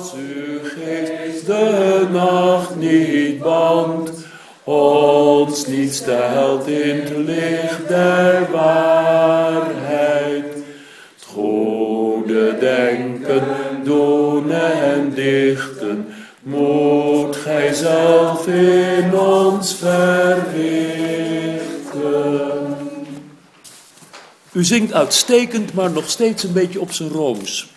als uw geest de nacht niet bandt, ons niet stelt in het licht der waarheid. Het goede denken, doen en dichten, moet gij zelf in ons verrichten. U zingt uitstekend, maar nog steeds een beetje op zijn rooms.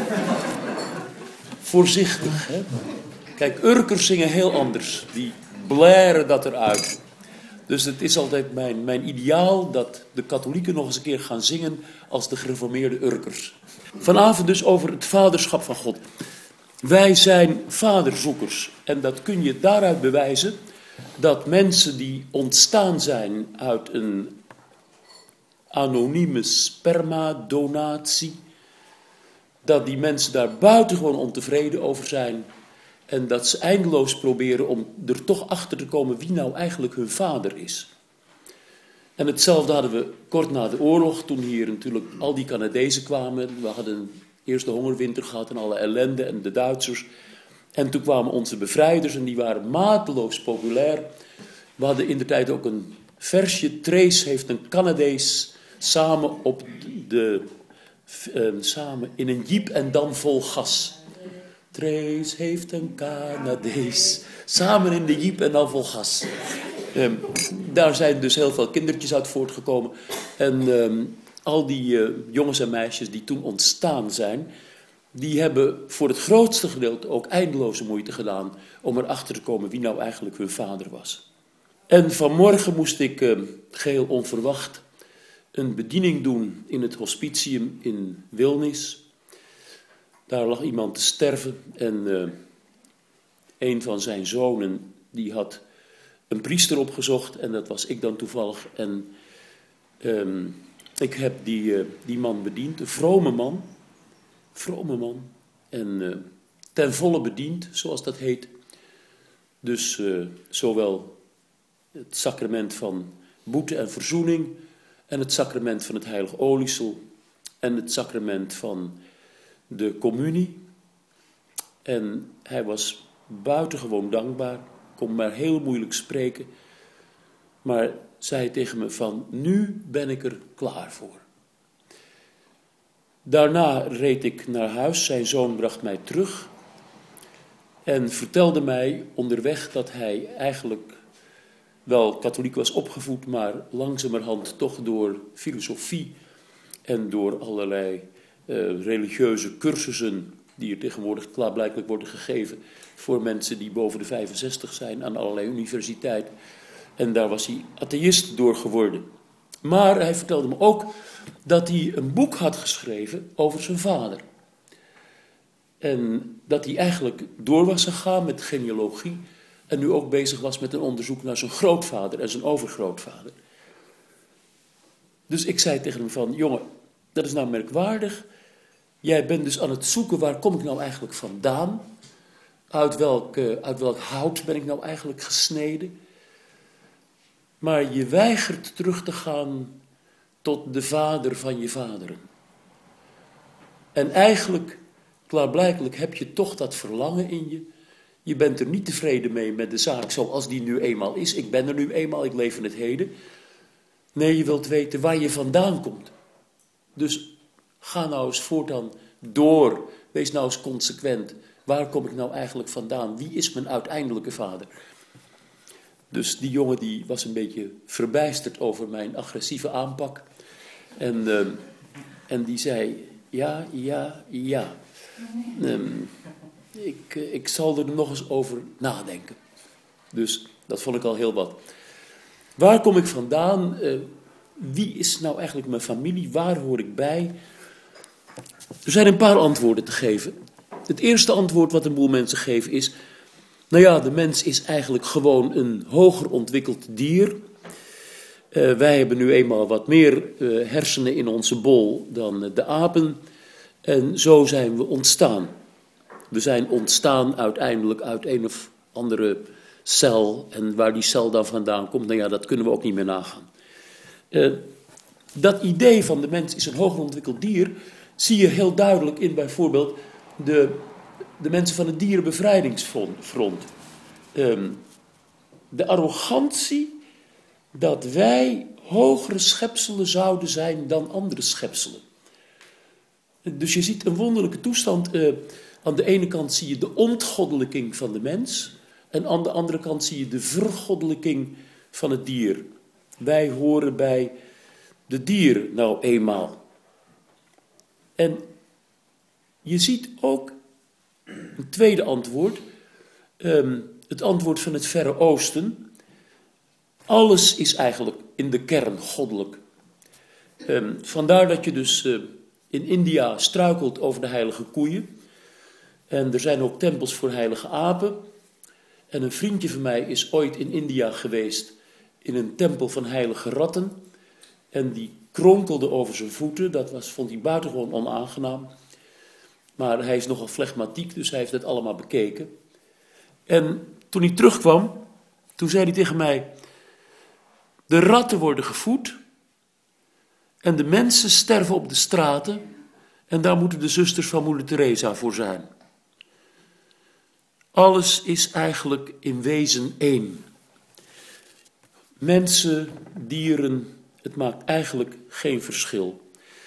Voorzichtig, hè? Kijk, Urkers zingen heel anders. Die blaren dat eruit. Dus het is altijd mijn ideaal dat de katholieken nog eens een keer gaan zingen als de gereformeerde Urkers. Vanavond dus over het vaderschap van God. Wij zijn vaderzoekers. En dat kun je daaruit bewijzen dat mensen die ontstaan zijn uit een anonieme spermadonatie, dat die mensen daar buitengewoon ontevreden over zijn en dat ze eindeloos proberen om er toch achter te komen wie nou eigenlijk hun vader is. En hetzelfde hadden we kort na de oorlog, toen hier natuurlijk al die Canadezen kwamen. We hadden eerst de hongerwinter gehad en alle ellende en de Duitsers. En toen kwamen onze bevrijders en die waren mateloos populair. We hadden indertijd ook een versje. Trace heeft een Canadees samen samen in een jeep en dan vol gas. Trace heeft een Canadees samen in de jeep en dan vol gas. Daar zijn dus heel veel kindertjes uit voortgekomen. En al die jongens en meisjes die toen ontstaan zijn, die hebben voor het grootste gedeelte ook eindeloze moeite gedaan om erachter te komen wie nou eigenlijk hun vader was. En vanmorgen moest ik geheel onverwacht een bediening doen in het hospitium in Wilnis. Daar lag iemand te sterven en een van zijn zonen die had een priester opgezocht en dat was ik dan toevallig. En ik heb die man bediend, een vrome man en ten volle bediend, zoals dat heet. Dus zowel het sacrament van boete en verzoening en het sacrament van het heilig oliesel en het sacrament van de communie. En hij was buitengewoon dankbaar, kon maar heel moeilijk spreken, maar zei tegen me van, nu ben ik er klaar voor. Daarna reed ik naar huis, zijn zoon bracht mij terug en vertelde mij onderweg dat hij eigenlijk wel katholiek was opgevoed, maar langzamerhand toch door filosofie en door allerlei religieuze cursussen die er tegenwoordig klaarblijkelijk worden gegeven voor mensen die boven de 65 zijn aan allerlei universiteiten. En daar was hij atheïst door geworden. Maar hij vertelde me ook dat hij een boek had geschreven over zijn vader. En dat hij eigenlijk door was gegaan met genealogie en nu ook bezig was met een onderzoek naar zijn grootvader en zijn overgrootvader. Dus ik zei tegen hem van, jongen, dat is nou merkwaardig. Jij bent dus aan het zoeken, waar kom ik nou eigenlijk vandaan? Uit welk hout ben ik nou eigenlijk gesneden? Maar je weigert terug te gaan tot de vader van je vaderen. En eigenlijk, klaarblijkelijk, heb je toch dat verlangen in je. Je bent er niet tevreden mee met de zaak zoals die nu eenmaal is. Ik ben er nu eenmaal, ik leef in het heden. Nee, je wilt weten waar je vandaan komt. Dus ga nou eens voortaan door. Wees nou eens consequent. Waar kom ik nou eigenlijk vandaan? Wie is mijn uiteindelijke vader? Dus die jongen die was een beetje verbijsterd over mijn agressieve aanpak. En die zei, ja. Ik zal er nog eens over nadenken. Dus dat vond ik al heel wat. Waar kom ik vandaan? Wie is nou eigenlijk mijn familie? Waar hoor ik bij? Er zijn een paar antwoorden te geven. Het eerste antwoord wat een boel mensen geven is, nou ja, de mens is eigenlijk gewoon een hoger ontwikkeld dier. Wij hebben nu eenmaal wat meer hersenen in onze bol dan de apen. En zo zijn we ontstaan. We zijn ontstaan uiteindelijk uit een of andere cel. En waar die cel dan vandaan komt, nou ja, dat kunnen we ook niet meer nagaan. Dat idee van de mens is een hoger ontwikkeld dier zie je heel duidelijk in bijvoorbeeld de de mensen van het dierenbevrijdingsfront. De arrogantie dat wij hogere schepselen zouden zijn dan andere schepselen. Dus je ziet een wonderlijke toestand. Aan de ene kant zie je de ontgoddelijking van de mens. En aan de andere kant zie je de vergoddelijking van het dier. Wij horen bij de dier nou eenmaal. En je ziet ook een tweede antwoord. Het antwoord van het Verre Oosten. Alles is eigenlijk in de kern goddelijk. Vandaar dat je dus in India struikelt over de heilige koeien. En er zijn ook tempels voor heilige apen. En een vriendje van mij is ooit in India geweest in een tempel van heilige ratten. En die kronkelde over zijn voeten. Dat vond hij buitengewoon onaangenaam. Maar hij is nogal flegmatiek, dus hij heeft het allemaal bekeken. En toen hij terugkwam, toen zei hij tegen mij: de ratten worden gevoed en de mensen sterven op de straten en daar moeten de zusters van Moeder Teresa voor zijn. Alles is eigenlijk in wezen één. Mensen, dieren, het maakt eigenlijk geen verschil.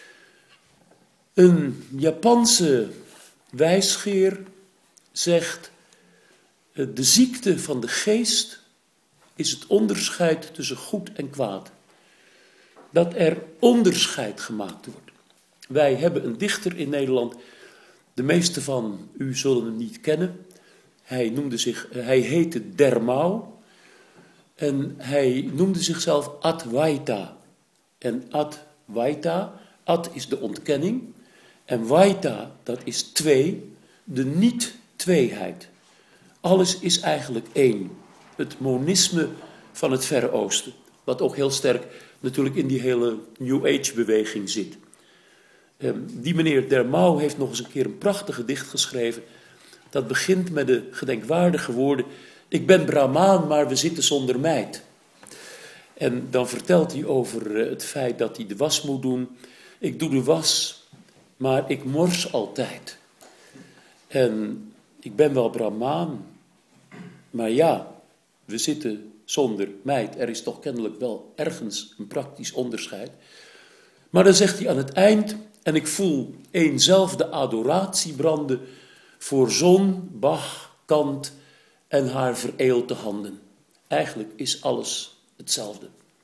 Een Japanse wijsgeer zegt: de ziekte van de geest is het onderscheid tussen goed en kwaad. Dat er onderscheid gemaakt wordt. Wij hebben een dichter in Nederland, de meeste van u zullen hem niet kennen. Hij heette Dermau en hij noemde zichzelf Advaita. En Advaita, Ad is de ontkenning en Vaita, dat is twee, de niet-tweeheid. Alles is eigenlijk één. Het monisme van het Verre Oosten. Wat ook heel sterk natuurlijk in die hele New Age beweging zit. Die meneer Dermau heeft nog eens een keer een prachtig gedicht geschreven. Dat begint met de gedenkwaardige woorden: ik ben Brahmaan, maar we zitten zonder meid. En dan vertelt hij over het feit dat hij de was moet doen. Ik doe de was, maar ik mors altijd. En ik ben wel Brahmaan, maar ja, we zitten zonder meid. Er is toch kennelijk wel ergens een praktisch onderscheid. Maar dan zegt hij aan het eind: en ik voel eenzelfde adoratie branden voor zon, Bach, Kant en haar vereelte handen. Eigenlijk is alles hetzelfde.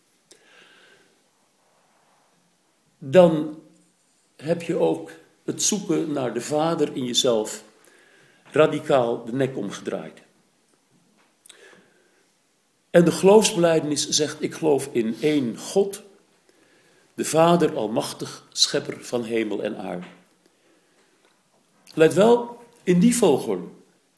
Dan heb je ook het zoeken naar de Vader in jezelf radicaal de nek omgedraaid. En de geloofsbelijdenis zegt: ik geloof in één God, de Vader almachtig, schepper van hemel en aarde. Let wel, in die volgorde.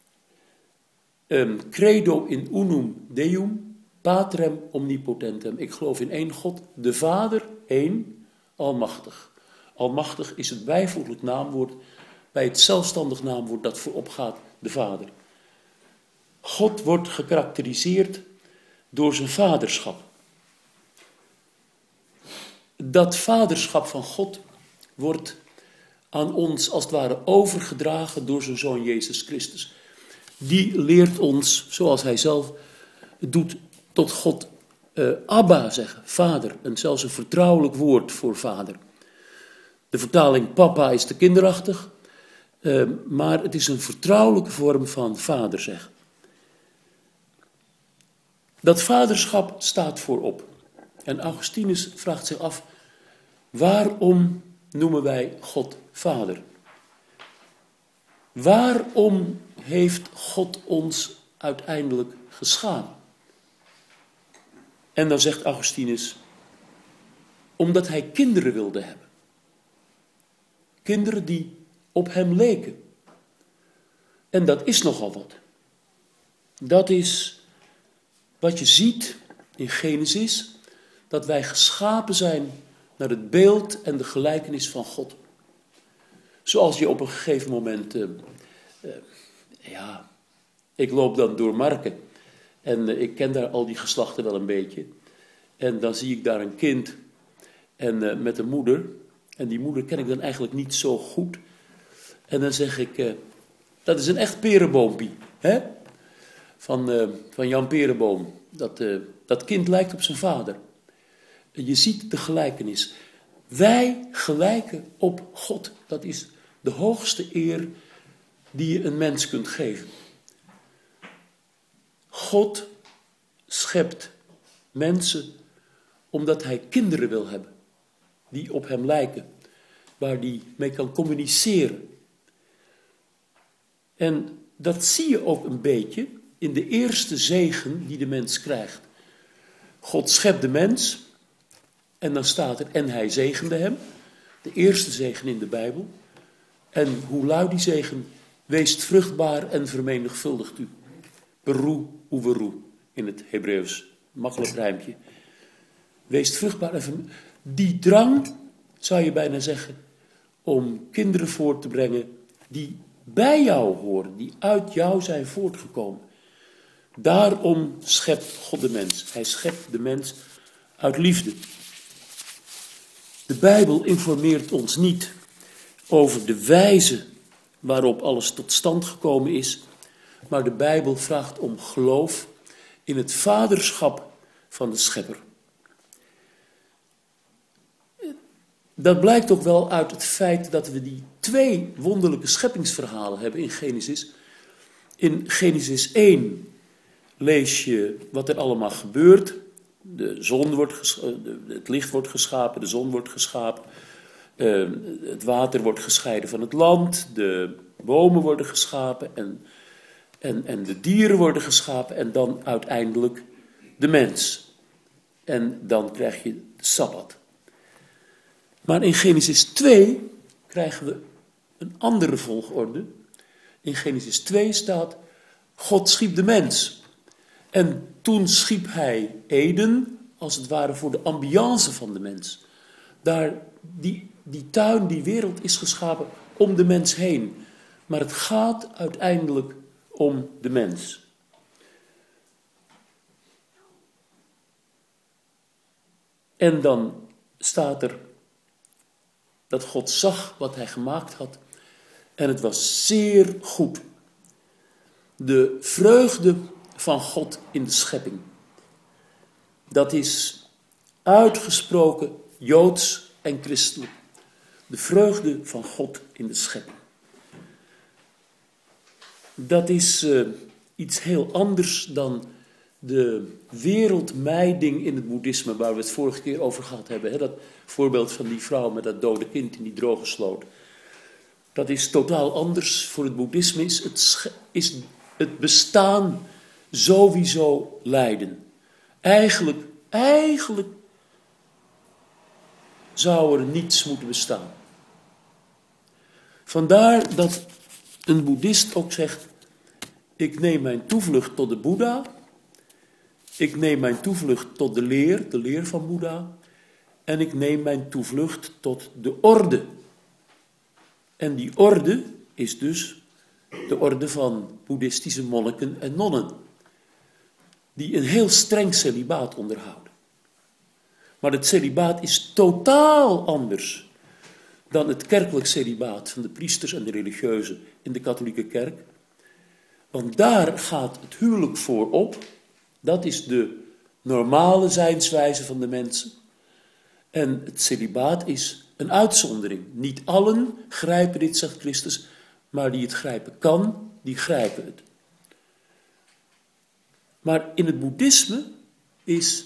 Credo in unum Deum, patrem omnipotentem. Ik geloof in één God, de Vader, één, almachtig. Almachtig is het bijvoeglijk naamwoord bij het zelfstandig naamwoord dat voorop gaat, de Vader. God wordt gekarakteriseerd door zijn vaderschap. Dat vaderschap van God wordt aan ons als het ware overgedragen door zijn Zoon Jezus Christus. Die leert ons, zoals hij zelf doet, tot God Abba zeggen, vader. En zelfs een vertrouwelijk woord voor vader. De vertaling papa is te kinderachtig, maar het is een vertrouwelijke vorm van vader zeggen. Dat vaderschap staat voorop. En Augustinus vraagt zich af: waarom noemen wij God Vader? Waarom heeft God ons uiteindelijk geschapen? En dan zegt Augustinus: omdat hij kinderen wilde hebben. Kinderen die op hem leken. En dat is nogal wat. Dat is wat je ziet in Genesis, dat wij geschapen zijn naar het beeld en de gelijkenis van God. Zoals je op een gegeven moment, ik loop dan door Marken en ik ken daar al die geslachten wel een beetje. En dan zie ik daar een kind en met een moeder. En die moeder ken ik dan eigenlijk niet zo goed. En dan zeg ik: Dat is een echt perenboompie. Hè? Van Jan Perenboom. Dat kind lijkt op zijn vader. En je ziet de gelijkenis. Wij gelijken op God. Dat is de hoogste eer die je een mens kunt geven. God schept mensen omdat hij kinderen wil hebben. Die op hem lijken. Waar hij mee kan communiceren. En dat zie je ook een beetje in de eerste zegen die de mens krijgt. God schept de mens. En dan staat er, en hij zegende hem. De eerste zegen in de Bijbel. En hoe luidt die zegen? Weest vruchtbaar en vermenigvuldigt u. Beru uveru in het Hebreeuws. Makkelijk rijmpje. Weest vruchtbaar en vermenigvuldigt. Die drang, zou je bijna zeggen, om kinderen voort te brengen die bij jou horen, die uit jou zijn voortgekomen. Daarom schept God de mens. Hij schept de mens uit liefde. De Bijbel informeert ons niet over de wijze waarop alles tot stand gekomen is, maar de Bijbel vraagt om geloof in het vaderschap van de Schepper. Dat blijkt ook wel uit het feit dat we die 2 wonderlijke scheppingsverhalen hebben in Genesis. In Genesis 1 lees je wat er allemaal gebeurt. Het licht wordt geschapen, de zon wordt geschapen. Het water wordt gescheiden van het land. De bomen worden geschapen en de dieren worden geschapen. En dan uiteindelijk de mens. En dan krijg je de Sabbat. Maar in Genesis 2 krijgen we een andere volgorde. In Genesis 2 staat, God schiep de mens. En toen schiep hij Eden, als het ware voor de ambiance van de mens. Daar, die tuin, die wereld is geschapen om de mens heen. Maar het gaat uiteindelijk om de mens. En dan staat er dat God zag wat hij gemaakt had. En het was zeer goed. De vreugde van God in de schepping. Dat is uitgesproken joods en christelijk. De vreugde van God in de schepping. Dat is iets heel anders dan de wereldmijding in het boeddhisme, waar we het vorige keer over gehad hebben. Hè? Dat voorbeeld van die vrouw met dat dode kind in die droge sloot. Dat is totaal anders. Voor het boeddhisme is het bestaan sowieso lijden. Eigenlijk zou er niets moeten bestaan. Vandaar dat een boeddhist ook zegt, ik neem mijn toevlucht tot de Boeddha. Ik neem mijn toevlucht tot de leer van Boeddha. En ik neem mijn toevlucht tot de orde. En die orde is dus de orde van boeddhistische monniken en nonnen. Die een heel streng celibaat onderhouden. Maar het celibaat is totaal anders dan het kerkelijk celibaat van de priesters en de religieuzen in de katholieke kerk. Want daar gaat het huwelijk voorop. Dat is de normale zijnswijze van de mensen. En het celibaat is een uitzondering. Niet allen grijpen dit, zegt Christus, maar die het grijpen kan, die grijpen het. Maar in het boeddhisme is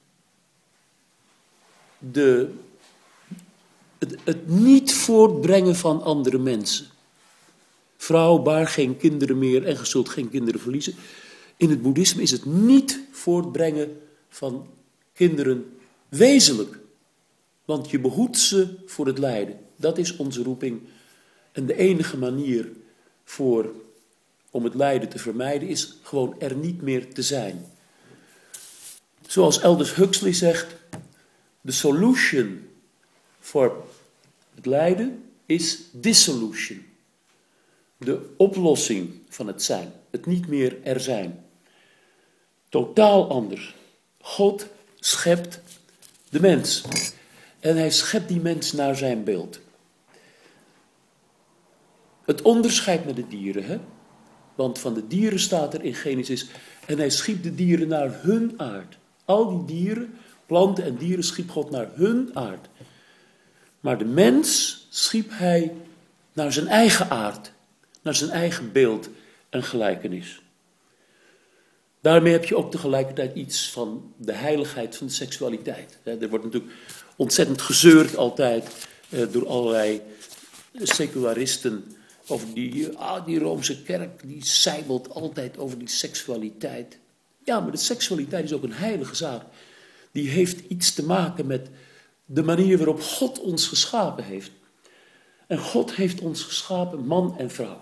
het niet voortbrengen van andere mensen. Vrouw, baar geen kinderen meer en ge zult geen kinderen verliezen. In het boeddhisme is het niet voortbrengen van kinderen wezenlijk. Want je behoedt ze voor het lijden. Dat is onze roeping. En de enige manier om het lijden te vermijden is gewoon er niet meer te zijn. Zoals Aldous Huxley zegt, the solution voor het lijden is dissolution. De oplossing van het zijn, het niet meer er zijn. Totaal anders. God schept de mens. En hij schept die mens naar zijn beeld. Het onderscheid met de dieren, hè? Want van de dieren staat er in Genesis, en hij schiep de dieren naar hun aard. Al die dieren, planten en dieren schiep God naar hun aard. Maar de mens schiep hij naar zijn eigen aard, naar zijn eigen beeld en gelijkenis. Daarmee heb je ook tegelijkertijd iets van de heiligheid van de seksualiteit. Er wordt natuurlijk ontzettend gezeurd altijd door allerlei secularisten over die Roomse kerk, die sijbelt altijd over die seksualiteit. Ja, maar de seksualiteit is ook een heilige zaak. Die heeft iets te maken met de manier waarop God ons geschapen heeft. En God heeft ons geschapen, man en vrouw.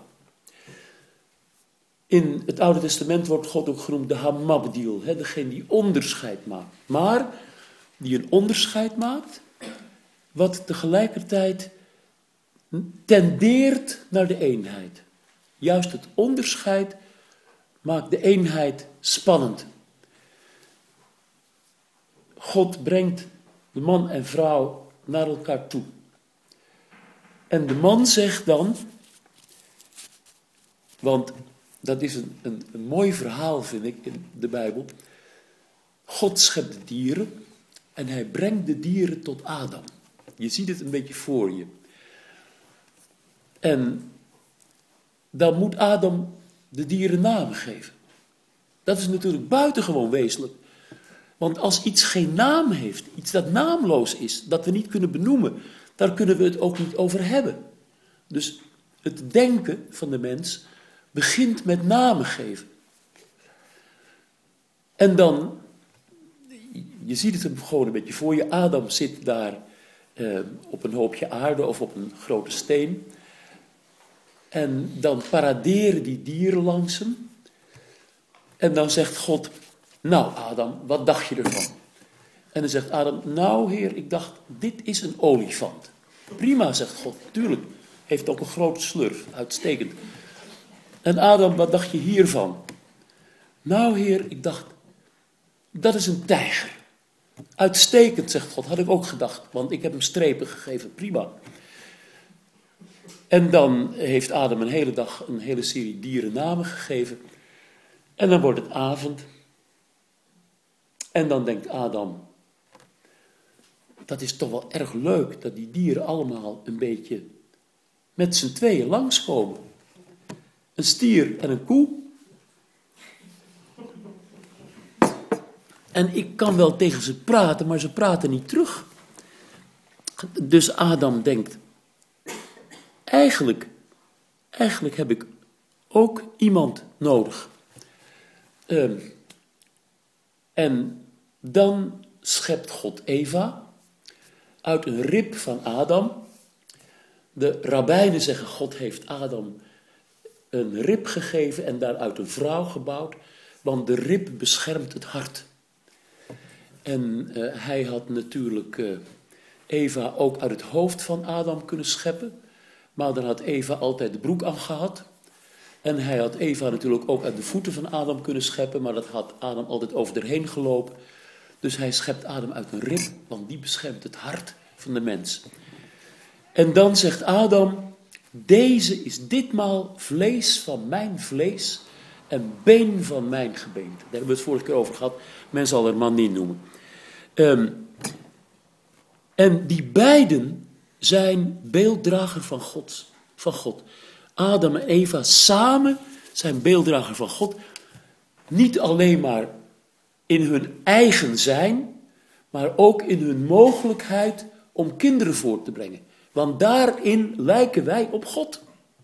In het Oude Testament wordt God ook genoemd de Hamabdiel, degene die onderscheid maakt. Maar die een onderscheid maakt, wat tegelijkertijd tendeert naar de eenheid. Juist het onderscheid maakt de eenheid spannend. God brengt de man en vrouw naar elkaar toe. En de man zegt dan, want dat is een mooi verhaal, vind ik, in de Bijbel. God schept de dieren en hij brengt de dieren tot Adam. Je ziet het een beetje voor je. En dan moet Adam de dieren namen geven. Dat is natuurlijk buitengewoon wezenlijk. Want als iets geen naam heeft, iets dat naamloos is, dat we niet kunnen benoemen, daar kunnen we het ook niet over hebben. Dus het denken van de mens begint met namen geven. En dan, je ziet het gewoon een beetje voor je, Adam zit daar op een hoopje aarde of op een grote steen. En dan paraderen die dieren langs hem. En dan zegt God, nou Adam, wat dacht je ervan? En dan zegt Adam, nou Heer, ik dacht, dit is een olifant. Prima, zegt God, tuurlijk. Heeft ook een grote slurf, uitstekend. En Adam, wat dacht je hiervan? Nou Heer, ik dacht, dat is een tijger. Uitstekend, zegt God, had ik ook gedacht, want ik heb hem strepen gegeven, prima. En dan heeft Adam een hele dag een hele serie dierennamen gegeven. En dan wordt het avond. En dan denkt Adam, dat is toch wel erg leuk dat die dieren allemaal een beetje met z'n tweeën langskomen. Een stier en een koe. En ik kan wel tegen ze praten, maar ze praten niet terug. Dus Adam denkt, eigenlijk heb ik ook iemand nodig. En dan schept God Eva uit een rib van Adam. De rabbijnen zeggen, God heeft Adam een rib gegeven en daaruit een vrouw gebouwd, want de rib beschermt het hart. En hij had natuurlijk Eva ook uit het hoofd van Adam kunnen scheppen, maar dan had Eva altijd de broek aan gehad. En hij had Eva natuurlijk ook uit de voeten van Adam kunnen scheppen, maar dat had Adam altijd over erheen gelopen. Dus hij schept Adam uit een rib, want die beschermt het hart van de mens. En dan zegt Adam, deze is ditmaal vlees van mijn vlees en been van mijn gebeente. Daar hebben we het vorige keer over gehad, men zal er man niet noemen. En die beiden zijn beelddrager van God. Adam en Eva samen zijn beelddrager van God. Niet alleen maar in hun eigen zijn, maar ook in hun mogelijkheid om kinderen voort te brengen. Want daarin lijken wij op God.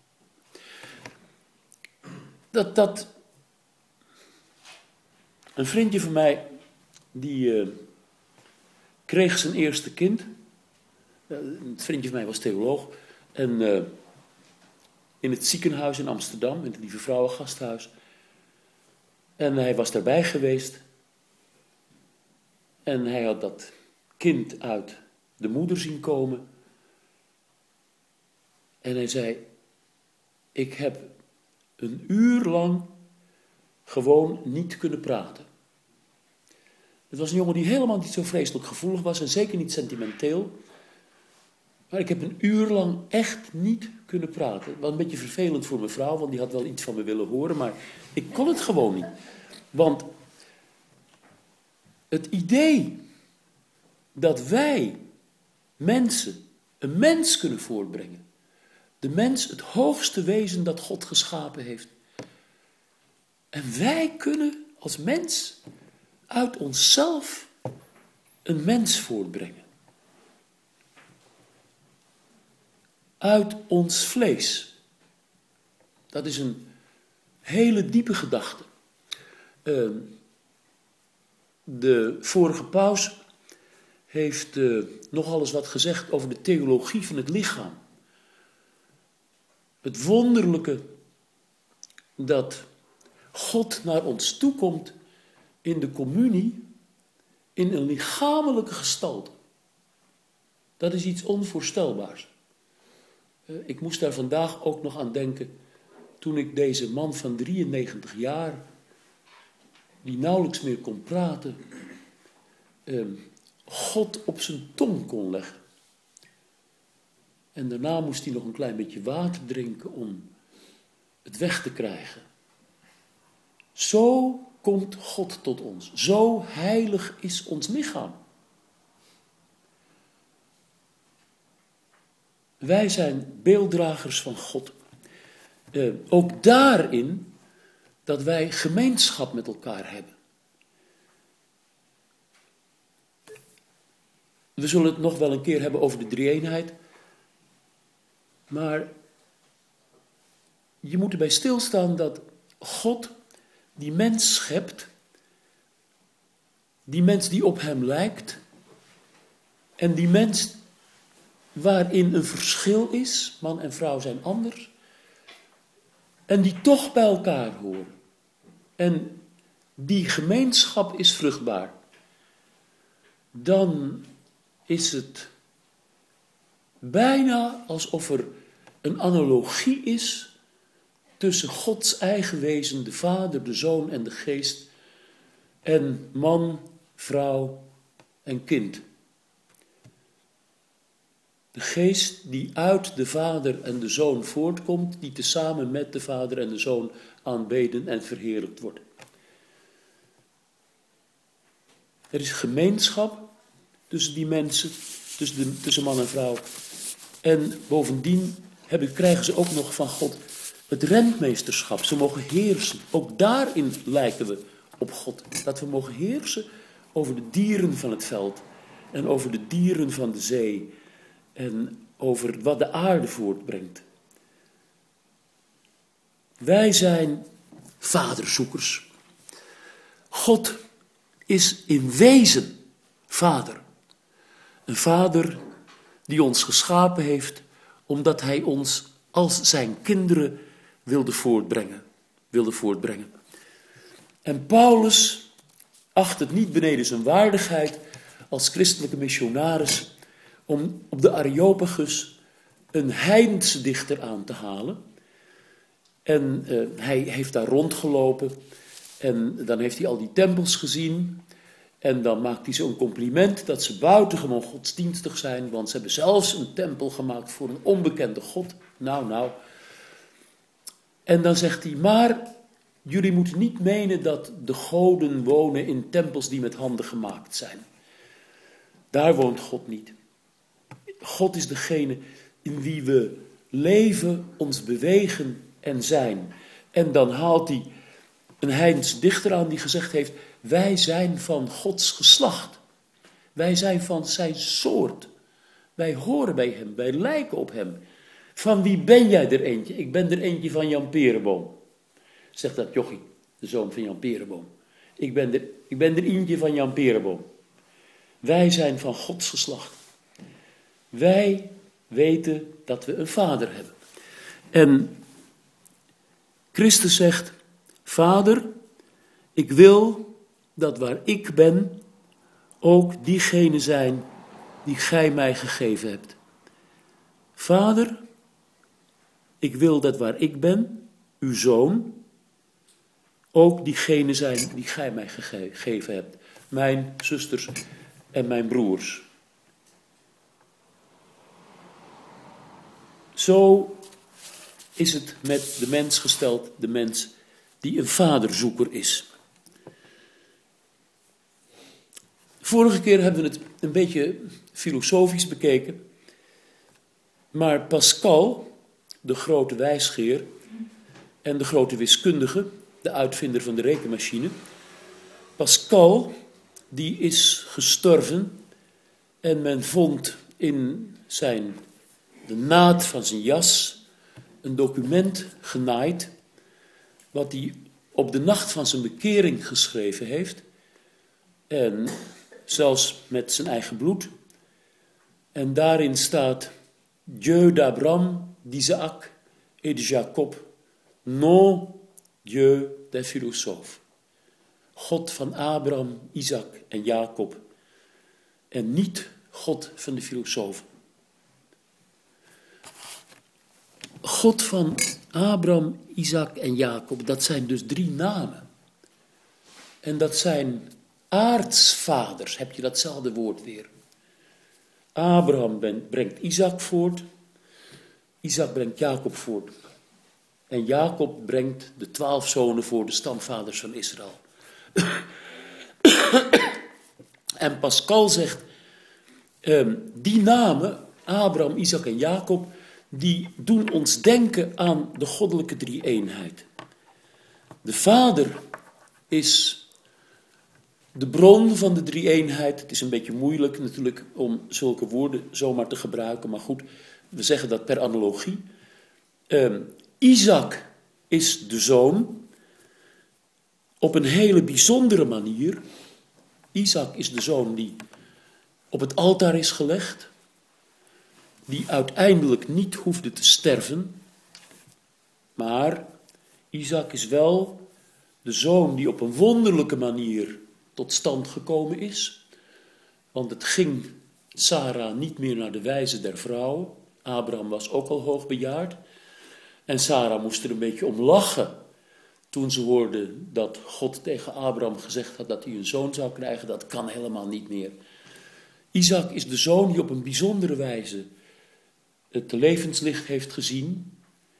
Een vriendje van mij, die kreeg zijn eerste kind. Een vriendje van mij was theoloog. En in het ziekenhuis in Amsterdam, in het Lieve Vrouwengasthuis. En hij was daarbij geweest. En hij had dat kind uit de moeder zien komen. En hij zei, ik heb een uur lang gewoon niet kunnen praten. Het was een jongen die helemaal niet zo vreselijk gevoelig was en zeker niet sentimenteel. Maar ik heb een uur lang echt niet kunnen praten. Wat een beetje vervelend voor mijn vrouw, want die had wel iets van me willen horen, maar ik kon het gewoon niet. Want het idee dat wij mensen, een mens kunnen voortbrengen, de mens, het hoogste wezen dat God geschapen heeft. En wij kunnen als mens uit onszelf een mens voortbrengen. Uit ons vlees. Dat is een hele diepe gedachte. De vorige paus heeft nogal eens wat gezegd over de theologie van het lichaam. Het wonderlijke dat God naar ons toekomt in de communie in een lichamelijke gestalte. Dat is iets onvoorstelbaars. Ik moest daar vandaag ook nog aan denken toen ik deze man van 93 jaar, die nauwelijks meer kon praten, God op zijn tong kon leggen. En daarna moest hij nog een klein beetje water drinken om het weg te krijgen. Zo komt God tot ons. Zo heilig is ons lichaam. Wij zijn beelddragers van God. Ook daarin dat wij gemeenschap met elkaar hebben. We zullen het nog wel een keer hebben over de drie-eenheid. Maar je moet erbij stilstaan dat God die mens schept, die mens die op hem lijkt, en die mens waarin een verschil is, man en vrouw zijn anders, en die toch bij elkaar horen. En die gemeenschap is vruchtbaar. Dan is het bijna alsof er een analogie is tussen Gods eigen wezen, de Vader, de Zoon en de Geest, en man, vrouw en kind. De Geest die uit de Vader en de Zoon voortkomt, die tezamen met de Vader en de Zoon aanbeden en verheerlijkt wordt. Er is gemeenschap tussen die mensen, tussen man en vrouw. En bovendien krijgen ze ook nog van God het rentmeesterschap. Ze mogen heersen. Ook daarin lijken we op God. Dat we mogen heersen over de dieren van het veld. En over de dieren van de zee. En over wat de aarde voortbrengt. Wij zijn vaderzoekers. God is in wezen vader. Een vader die ons geschapen heeft, omdat hij ons als zijn kinderen wilde voortbrengen. En Paulus acht het niet beneden zijn waardigheid als christelijke missionaris om op de Areopagus een heidense dichter aan te halen. En hij heeft daar rondgelopen en dan heeft hij al die tempels gezien. En dan maakt hij ze een compliment dat ze buitengewoon godsdienstig zijn, want ze hebben zelfs een tempel gemaakt voor een onbekende God. Nou. En dan zegt hij, maar jullie moeten niet menen dat de goden wonen in tempels die met handen gemaakt zijn. Daar woont God niet. God is degene in wie we leven, ons bewegen en zijn. En dan haalt hij een heidense dichter aan die gezegd heeft, wij zijn van Gods geslacht. Wij zijn van zijn soort. Wij horen bij hem, wij lijken op hem. Van wie ben jij er eentje? Ik ben er eentje van Jan Perenboom. Zegt dat jochie, de zoon van Jan Perenboom. Ik ben er eentje van Jan Perenboom. Wij zijn van Gods geslacht. Wij weten dat we een vader hebben. En Christus zegt, Vader, ik wil dat waar ik ben, ook diegenen zijn die gij mij gegeven hebt. Vader, ik wil dat waar ik ben, uw zoon, ook diegenen zijn die gij mij gegeven hebt. Mijn zusters en mijn broers. Zo is het met de mens gesteld, de mens die een vaderzoeker is. Vorige keer hebben we het een beetje filosofisch bekeken, maar Pascal, de grote wijsgeer en de grote wiskundige, de uitvinder van de rekenmachine, Pascal, die is gestorven en men vond in de naad van zijn jas een document genaaid, wat hij op de nacht van zijn bekering geschreven heeft, en zelfs met zijn eigen bloed. En daarin staat: Dieu d'Abraham, d'Isaac et de Jacob, non Dieu des philosophes. God van Abraham, Isaac en Jacob, en niet God van de filosofen. God van Abraham, Isaac en Jacob, dat zijn dus 3 namen. En dat zijn aartsvaders, heb je datzelfde woord weer. Abraham brengt Isaac voort, Isaac brengt Jacob voort. En Jacob brengt de 12 zonen voor, de stamvaders van Israël. En Pascal zegt, die namen, Abraham, Isaac en Jacob, die doen ons denken aan de goddelijke drie-eenheid. De Vader is de bron van de drie-eenheid. Het is een beetje moeilijk natuurlijk om zulke woorden zomaar te gebruiken, maar goed, we zeggen dat per analogie. Isaac is de zoon op een hele bijzondere manier. Isaac is de zoon die op het altaar is gelegd, die uiteindelijk niet hoefde te sterven, maar Isaac is wel de zoon die op een wonderlijke manier tot stand gekomen is, want het ging Sarah niet meer naar de wijze der vrouw. Abraham was ook al hoogbejaard en Sarah moest er een beetje om lachen toen ze hoorde dat God tegen Abraham gezegd had dat hij een zoon zou krijgen. Dat kan helemaal niet meer. Isaac is de zoon die op een bijzondere wijze het levenslicht heeft gezien.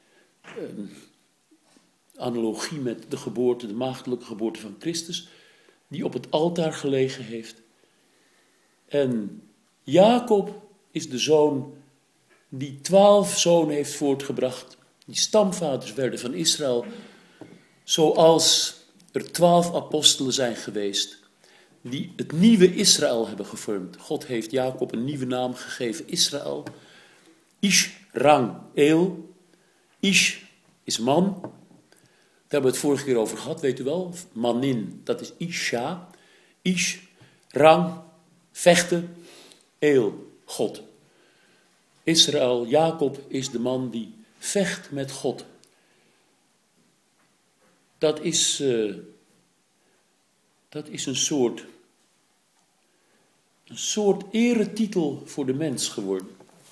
Analogie met de geboorte, de maagdelijke geboorte van Christus, die op het altaar gelegen heeft. En Jacob is de zoon die 12 zonen heeft voortgebracht, die stamvaders werden van Israël, zoals er 12 apostelen zijn geweest, die het nieuwe Israël hebben gevormd. God heeft Jacob een nieuwe naam gegeven, Israël. Ish, rang, eel. Ish is man. Daar hebben we het vorige keer over gehad, weet u wel. Manin, dat is Isha. Ish, rang, vechten, eel, God. Israël, Jacob is de man die vecht met God. Dat is een soort eretitel voor de mens geworden.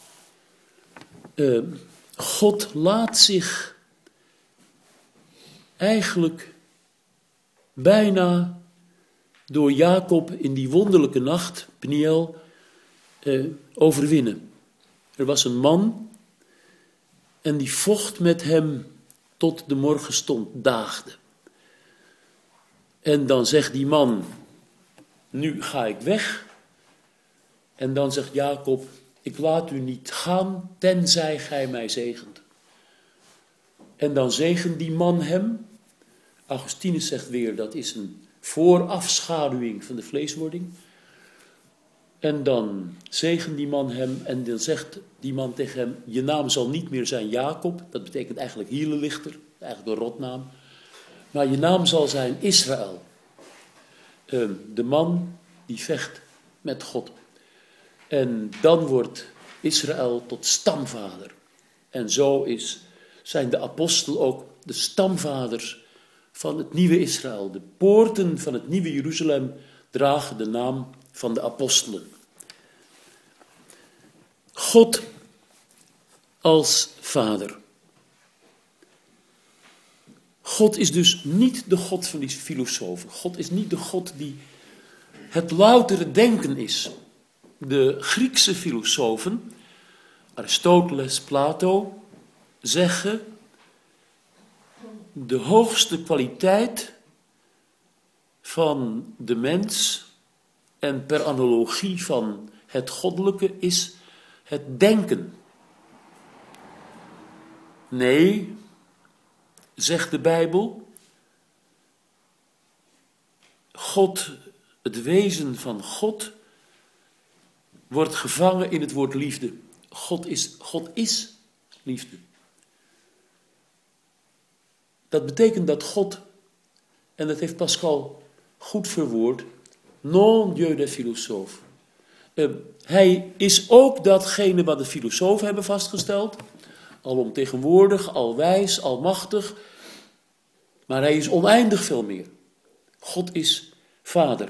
God laat zich eigenlijk bijna door Jacob in die wonderlijke nacht, Peniel, overwinnen. Er was een man en die vocht met hem tot de morgenstond daagde. En dan zegt die man, nu ga ik weg. En dan zegt Jacob, ik laat u niet gaan, tenzij gij mij zegent. En dan zegent die man hem. Augustinus zegt weer, dat is een voorafschaduwing van de vleeswording. En dan zegent die man hem en dan zegt die man tegen hem, je naam zal niet meer zijn Jacob. Dat betekent eigenlijk hielenlichter, eigenlijk een rotnaam. Maar je naam zal zijn Israël. De man die vecht met God. En dan wordt Israël tot stamvader. En zo zijn de apostelen ook de stamvaders van het nieuwe Israël. De poorten van het nieuwe Jeruzalem dragen de naam van de apostelen. God als vader. God is dus niet de God van die filosofen. God is niet de God die het loutere denken is. De Griekse filosofen, Aristoteles, Plato, zeggen de hoogste kwaliteit van de mens en per analogie van het goddelijke is het denken. Nee, zegt de Bijbel, God, het wezen van God, wordt gevangen in het woord liefde. God is liefde. Dat betekent dat God, en dat heeft Pascal goed verwoord, non Dieu des philosophes. Hij is ook datgene wat de filosofen hebben vastgesteld, alomtegenwoordig, alwijs, almachtig, maar hij is oneindig veel meer. God is Vader.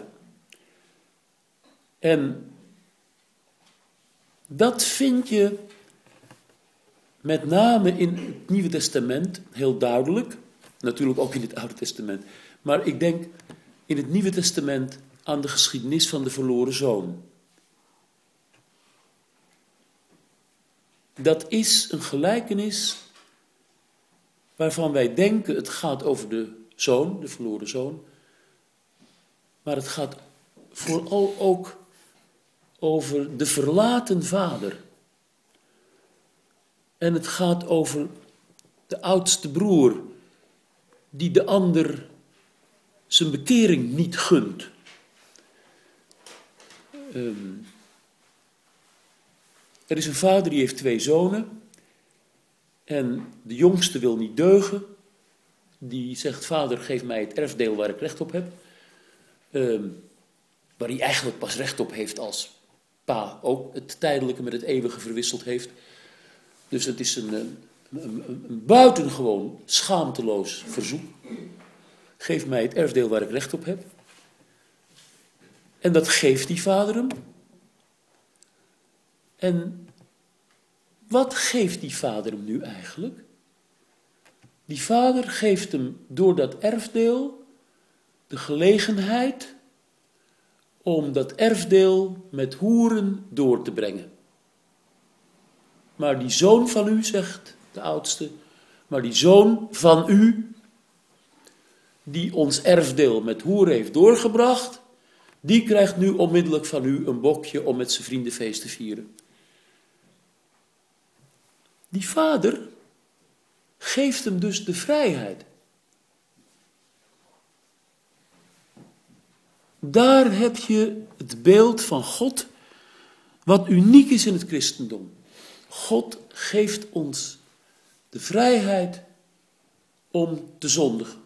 En dat vind je met name in het Nieuwe Testament heel duidelijk. Natuurlijk ook in het Oude Testament. Maar ik denk in het Nieuwe Testament aan de geschiedenis van de verloren zoon. Dat is een gelijkenis waarvan wij denken het gaat over de zoon, de verloren zoon. Maar het gaat vooral ook over de verlaten vader. En het gaat over de oudste broer die de ander zijn bekering niet gunt. Er is een vader die heeft 2 zonen en de jongste wil niet deugen. Die zegt, vader, geef mij het erfdeel waar ik recht op heb. Waar hij eigenlijk pas recht op heeft als pa ook het tijdelijke met het eeuwige verwisseld heeft. Dus het is een buitengewoon schaamteloos verzoek. Geef mij het erfdeel waar ik recht op heb. En dat geeft die vader hem. En wat geeft die vader hem nu eigenlijk? Die vader geeft hem door dat erfdeel de gelegenheid om dat erfdeel met hoeren door te brengen. Maar die zoon van u, zegt de oudste, maar die zoon van u, die ons erfdeel met hoeren heeft doorgebracht, die krijgt nu onmiddellijk van u een bokje om met zijn vrienden feest te vieren. Die vader geeft hem dus de vrijheid. Daar heb je het beeld van God, wat uniek is in het christendom. God geeft ons de vrijheid om te zondigen.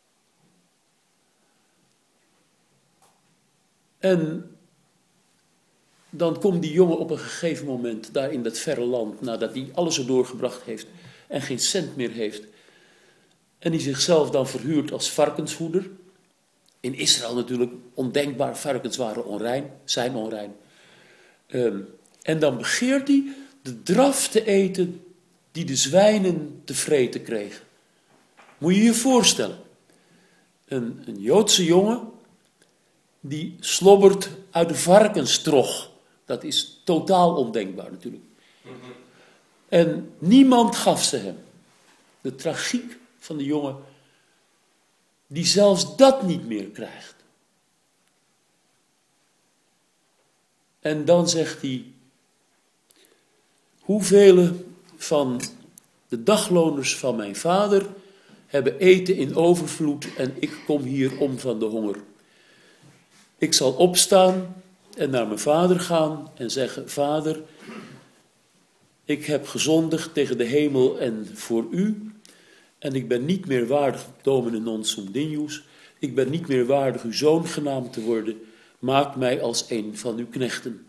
En dan komt die jongen op een gegeven moment daar in dat verre land, nadat hij alles er doorgebracht heeft en geen cent meer heeft. En die zichzelf dan verhuurt als varkenshoeder. In Israël natuurlijk ondenkbaar, varkens waren onrein, zijn onrein. En dan begeert hij de draf te eten die de zwijnen te vreten kregen. Moet je je voorstellen. Een Joodse jongen die slobbert uit de varkenstrog. Dat is totaal ondenkbaar natuurlijk. En niemand gaf ze hem. De tragiek van de jongen die zelfs dat niet meer krijgt. En dan zegt hij, hoeveel van de dagloners van mijn vader hebben eten in overvloed en ik kom hier om van de honger. Ik zal opstaan en naar mijn vader gaan en zeggen, vader, ik heb gezondigd tegen de hemel en voor u. En ik ben niet meer waardig, domine non sum dignus, ik ben niet meer waardig uw zoon genaamd te worden. Maak mij als een van uw knechten.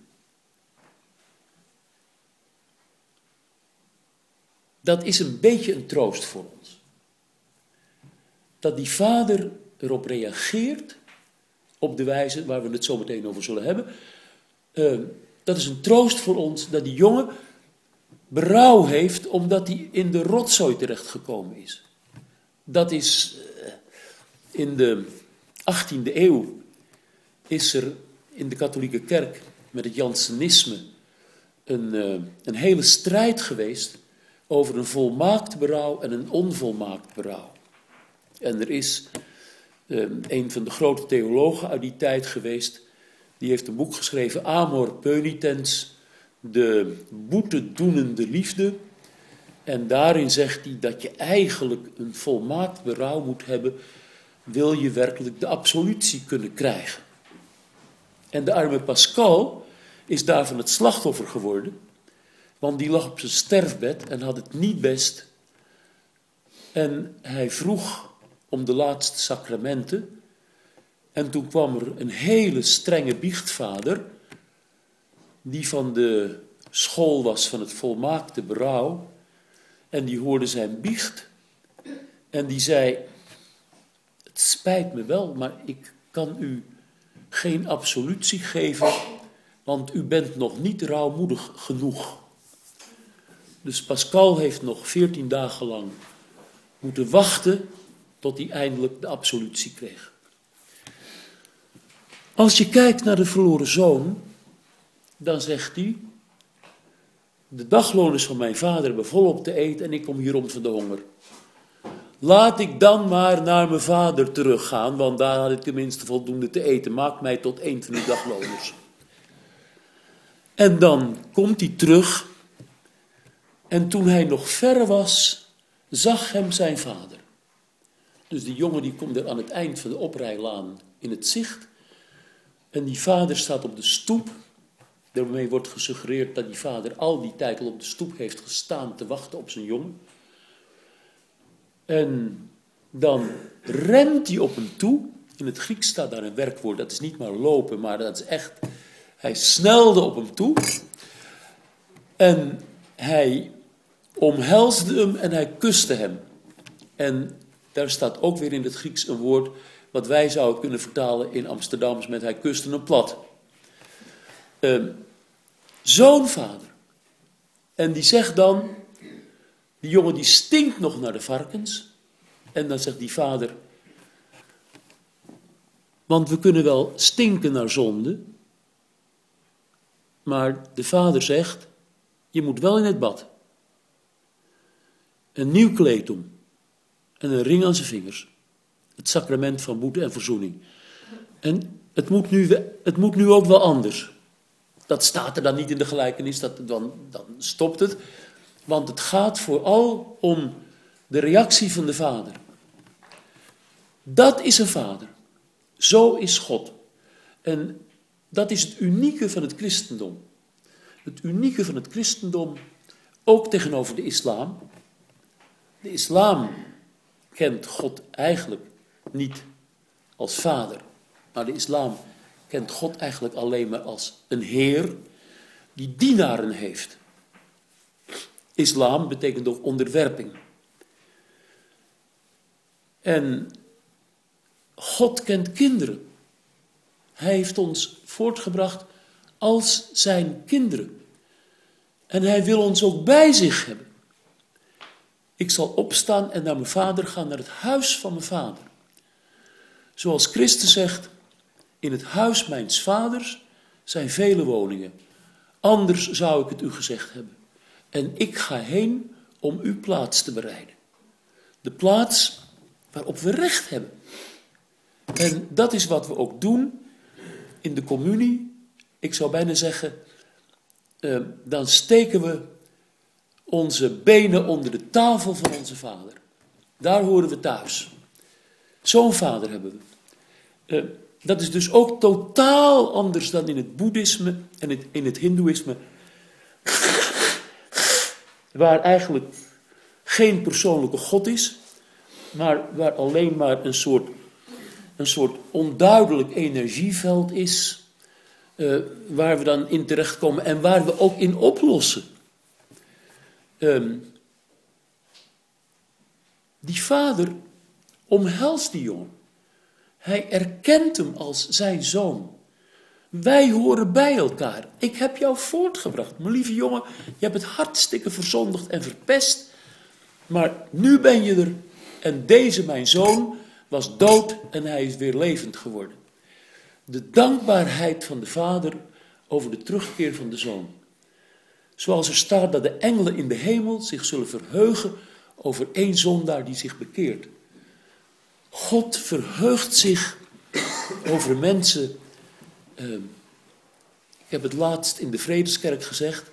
Dat is een beetje een troost voor ons. Dat die vader erop reageert, op de wijze waar we het zo meteen over zullen hebben. Dat is een troost voor ons dat die jongen berouw heeft omdat hij in de rotzooi terechtgekomen is. Dat is in de 18e eeuw is er in de katholieke kerk met het Jansenisme een hele strijd geweest over een volmaakt berouw en een onvolmaakt berouw. En er is een van de grote theologen uit die tijd geweest, die heeft een boek geschreven, Amor Penitens, de boetedoenende liefde. En daarin zegt hij dat je eigenlijk een volmaakt berouw moet hebben, wil je werkelijk de absolutie kunnen krijgen. En de arme Pascal is daarvan het slachtoffer geworden, want die lag op zijn sterfbed en had het niet best. En hij vroeg om de laatste sacramenten. En toen kwam er een hele strenge biechtvader, die van de school was van het volmaakte berouw. En die hoorde zijn biecht. En die zei, het spijt me wel, maar ik kan u geen absolutie geven, want u bent nog niet rouwmoedig genoeg. Dus Pascal heeft nog 14 dagen lang moeten wachten tot hij eindelijk de absolutie kreeg. Als je kijkt naar de verloren zoon, dan zegt hij, de dagloners van mijn vader hebben volop te eten en ik kom hier om van de honger. Laat ik dan maar naar mijn vader teruggaan, want daar had ik tenminste voldoende te eten. Maak mij tot een van die dagloners. En dan komt hij terug. En toen hij nog ver was, zag hem zijn vader. Dus die jongen die komt er aan het eind van de oprijlaan in het zicht. En die vader staat op de stoep. Daarmee wordt gesuggereerd dat die vader al die tijd al op de stoep heeft gestaan te wachten op zijn jongen. En dan rent hij op hem toe. In het Grieks staat daar een werkwoord, dat is niet maar lopen, maar dat is echt... Hij snelde op hem toe. En hij omhelsde hem en hij kuste hem. En daar staat ook weer in het Grieks een woord wat wij zouden kunnen vertalen in Amsterdams met hij kuste hem plat. Zo'n vader. En die zegt dan, die jongen die stinkt nog naar de varkens. En dan zegt die vader, want we kunnen wel stinken naar zonde. Maar de vader zegt, je moet wel in het bad. Een nieuw kleed om. En een ring aan zijn vingers. Het sacrament van boete en verzoening. En het moet nu ook wel anders. Dat staat er dan niet in de gelijkenis, dan stopt het. Want het gaat vooral om de reactie van de vader. Dat is een vader. Zo is God. En dat is het unieke van het christendom. Het unieke van het christendom, ook tegenover de islam. De islam kent God eigenlijk niet als vader. Maar de islam kent God eigenlijk alleen maar als een heer die dienaren heeft. Islam betekent ook onderwerping. En God kent kinderen. Hij heeft ons voortgebracht als zijn kinderen. En hij wil ons ook bij zich hebben. Ik zal opstaan en naar mijn vader gaan, naar het huis van mijn vader. Zoals Christus zegt, in het huis mijns vaders zijn vele woningen. Anders zou ik het u gezegd hebben. En ik ga heen om uw plaats te bereiden. De plaats waarop we recht hebben. En dat is wat we ook doen in de communie. Ik zou bijna zeggen, dan steken we onze benen onder de tafel van onze vader. Daar horen we thuis. Zo'n vader hebben we. Dat is dus ook totaal anders dan in het boeddhisme en in het hindoeïsme. Waar eigenlijk geen persoonlijke God is, maar waar alleen maar een soort onduidelijk energieveld is, waar we dan in terechtkomen en waar we ook in oplossen. Die vader omhelst die jongen. Hij erkent hem als zijn zoon. Wij horen bij elkaar. Ik heb jou voortgebracht. Mijn lieve jongen, je hebt het hartstikke verzondigd en verpest. Maar nu ben je er. En deze, mijn zoon, was dood en hij is weer levend geworden. De dankbaarheid van de vader over de terugkeer van de zoon. Zoals er staat dat de engelen in de hemel zich zullen verheugen over één zondaar die zich bekeert. God verheugt zich over mensen. Ik heb het laatst in de Vredeskerk gezegd.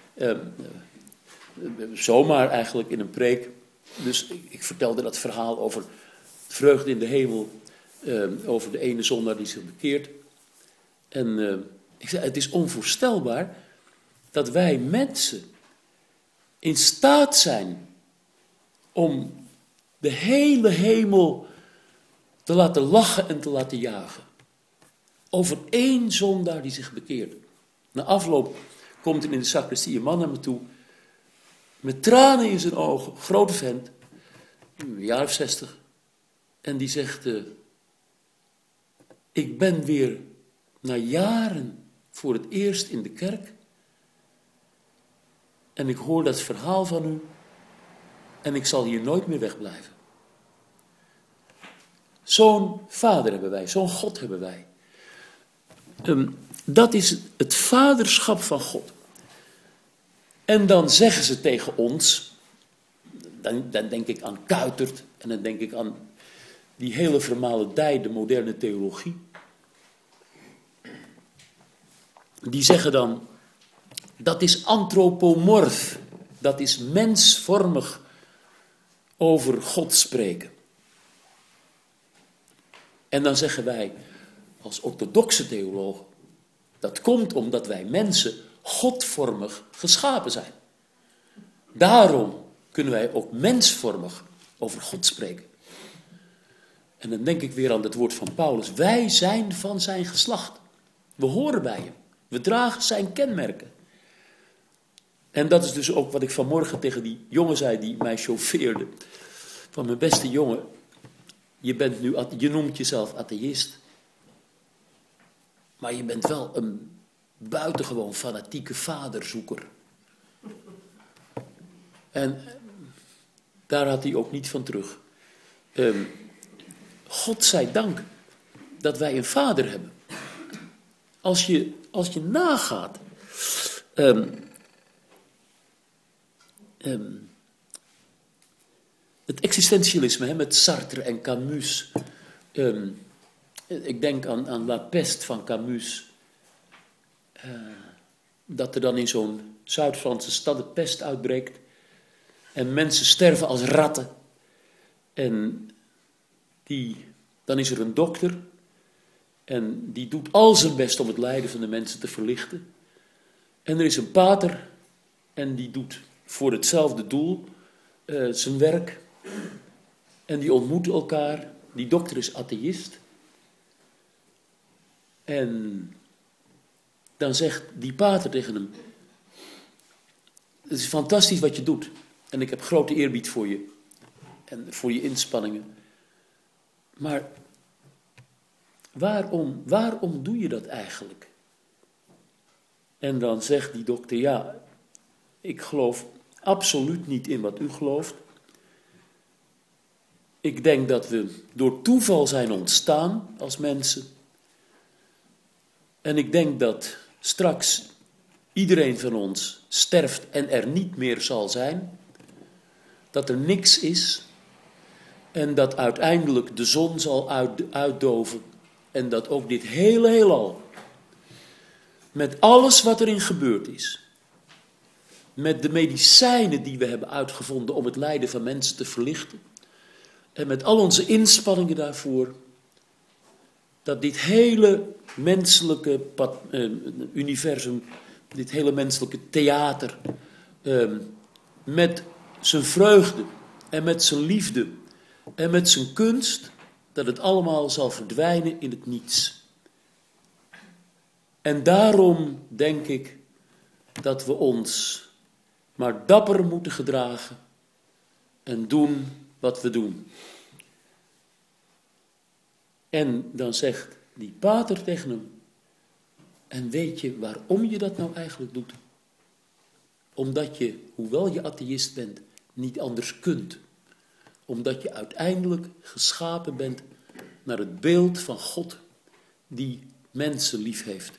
Zomaar eigenlijk in een preek. Dus ik vertelde dat verhaal over vreugde in de hemel. Over de ene zondaar die zich bekeert. En ik zei, het is onvoorstelbaar dat wij mensen in staat zijn om de hele hemel te laten lachen en te laten juichen. Over één zondaar die zich bekeert. Na afloop komt er in de sacristie een man naar me toe, met tranen in zijn ogen, grote vent, een jaar of 60. En die zegt, ik ben weer na jaren voor het eerst in de kerk. En ik hoor dat verhaal van u. En ik zal hier nooit meer wegblijven. Zo'n vader hebben wij, zo'n God hebben wij. Dat is het vaderschap van God. En dan zeggen ze tegen ons, dan denk ik aan Kuitert en dan denk ik aan die hele vermaledijde moderne theologie. Die zeggen dan, dat is antropomorf, dat is mensvormig over God spreken. En dan zeggen wij als orthodoxe theologen, dat komt omdat wij mensen godvormig geschapen zijn. Daarom kunnen wij ook mensvormig over God spreken. En dan denk ik weer aan het woord van Paulus. Wij zijn van zijn geslacht. We horen bij hem. We dragen zijn kenmerken. En dat is dus ook wat ik vanmorgen tegen die jongen zei die mij chauffeerde. Van mijn beste jongen, je noemt jezelf atheïst. Maar je bent wel een buitengewoon fanatieke vaderzoeker. En daar had hij ook niet van terug. God zij dank dat wij een vader hebben. Als je nagaat. Het existentialisme met Sartre en Camus. Ik denk aan La Peste van Camus. Dat er dan in zo'n Zuid-Franse stad de pest uitbreekt. En mensen sterven als ratten. En dan is er een dokter. En die doet al zijn best om het lijden van de mensen te verlichten. En er is een pater. En die doet voor hetzelfde doel zijn werk. En die ontmoeten elkaar. Die dokter is atheïst. En dan zegt die pater tegen hem: het is fantastisch wat je doet. En ik heb grote eerbied voor je. En voor je inspanningen. Maar waarom doe je dat eigenlijk? En dan zegt die dokter: ja, ik geloof absoluut niet in wat u gelooft. Ik denk dat we door toeval zijn ontstaan als mensen. En ik denk dat straks iedereen van ons sterft en er niet meer zal zijn. Dat er niks is. En dat uiteindelijk de zon zal uitdoven. En dat ook dit hele heelal, met alles wat erin gebeurd is, met de medicijnen die we hebben uitgevonden om het lijden van mensen te verlichten, en met al onze inspanningen daarvoor, dat dit hele menselijke universum, dit hele menselijke theater, met zijn vreugde en met zijn liefde en met zijn kunst, dat het allemaal zal verdwijnen in het niets. En daarom denk ik dat we ons maar dapper moeten gedragen en doen wat we doen. En dan zegt die pater tegen hem: en weet je waarom je dat nou eigenlijk doet? Omdat je, hoewel je atheïst bent, niet anders kunt. Omdat je uiteindelijk geschapen bent naar het beeld van God die mensen lief heeft.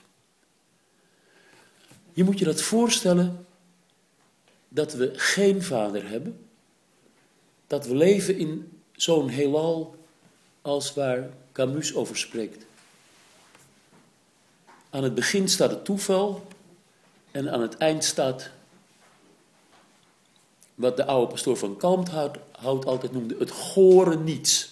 Je moet je dat voorstellen dat we geen vader hebben. Dat we leven in zo'n heelal als waar Camus over spreekt. Aan het begin staat het toeval en aan het eind staat wat de oude pastoor van Kalmthout altijd noemde het gore niets.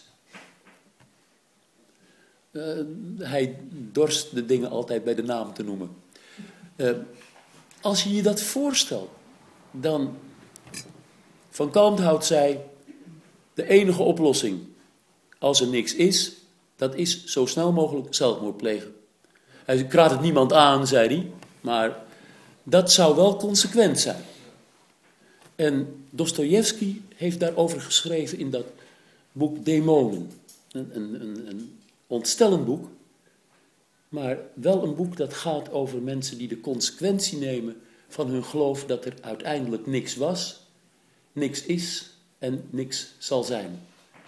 Hij dorst de dingen altijd bij de naam te noemen. Als je je dat voorstelt, dan van Kalmthout zei, de enige oplossing als er niks is, dat is zo snel mogelijk zelfmoord plegen. Hij raadt het niemand aan, zei hij, maar dat zou wel consequent zijn. En Dostojevski heeft daarover geschreven in dat boek Demonen. Een ontstellend boek, maar wel een boek dat gaat over mensen die de consequentie nemen van hun geloof dat er uiteindelijk niks was, niks is en niks zal zijn.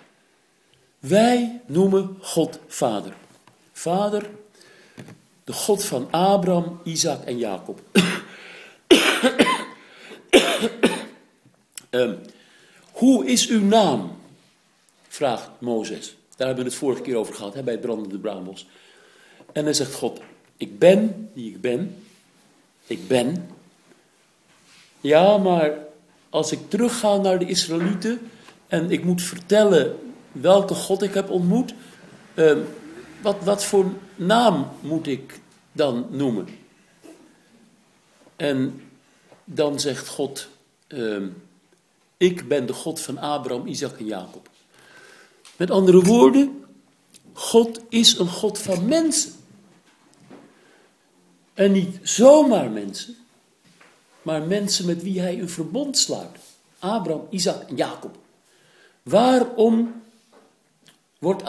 Wij noemen God Vader. Vader, de God van Abraham, Isaac en Jacob. Hoe is uw naam? Vraagt Mozes. Daar hebben we het vorige keer over gehad, bij het brandende braambos. En dan zegt God, ik ben die ik ben. Ik ben. Ja, maar als ik terugga naar de Israëlieten en ik moet vertellen welke God ik heb ontmoet, wat voor naam moet ik dan noemen? En dan zegt God, ik ben de God van Abraham, Isaac en Jacob. Met andere woorden, God is een God van mensen. En niet zomaar mensen, maar mensen met wie hij een verbond sluit. Abraham, Isaac en Jacob. Waarom wordt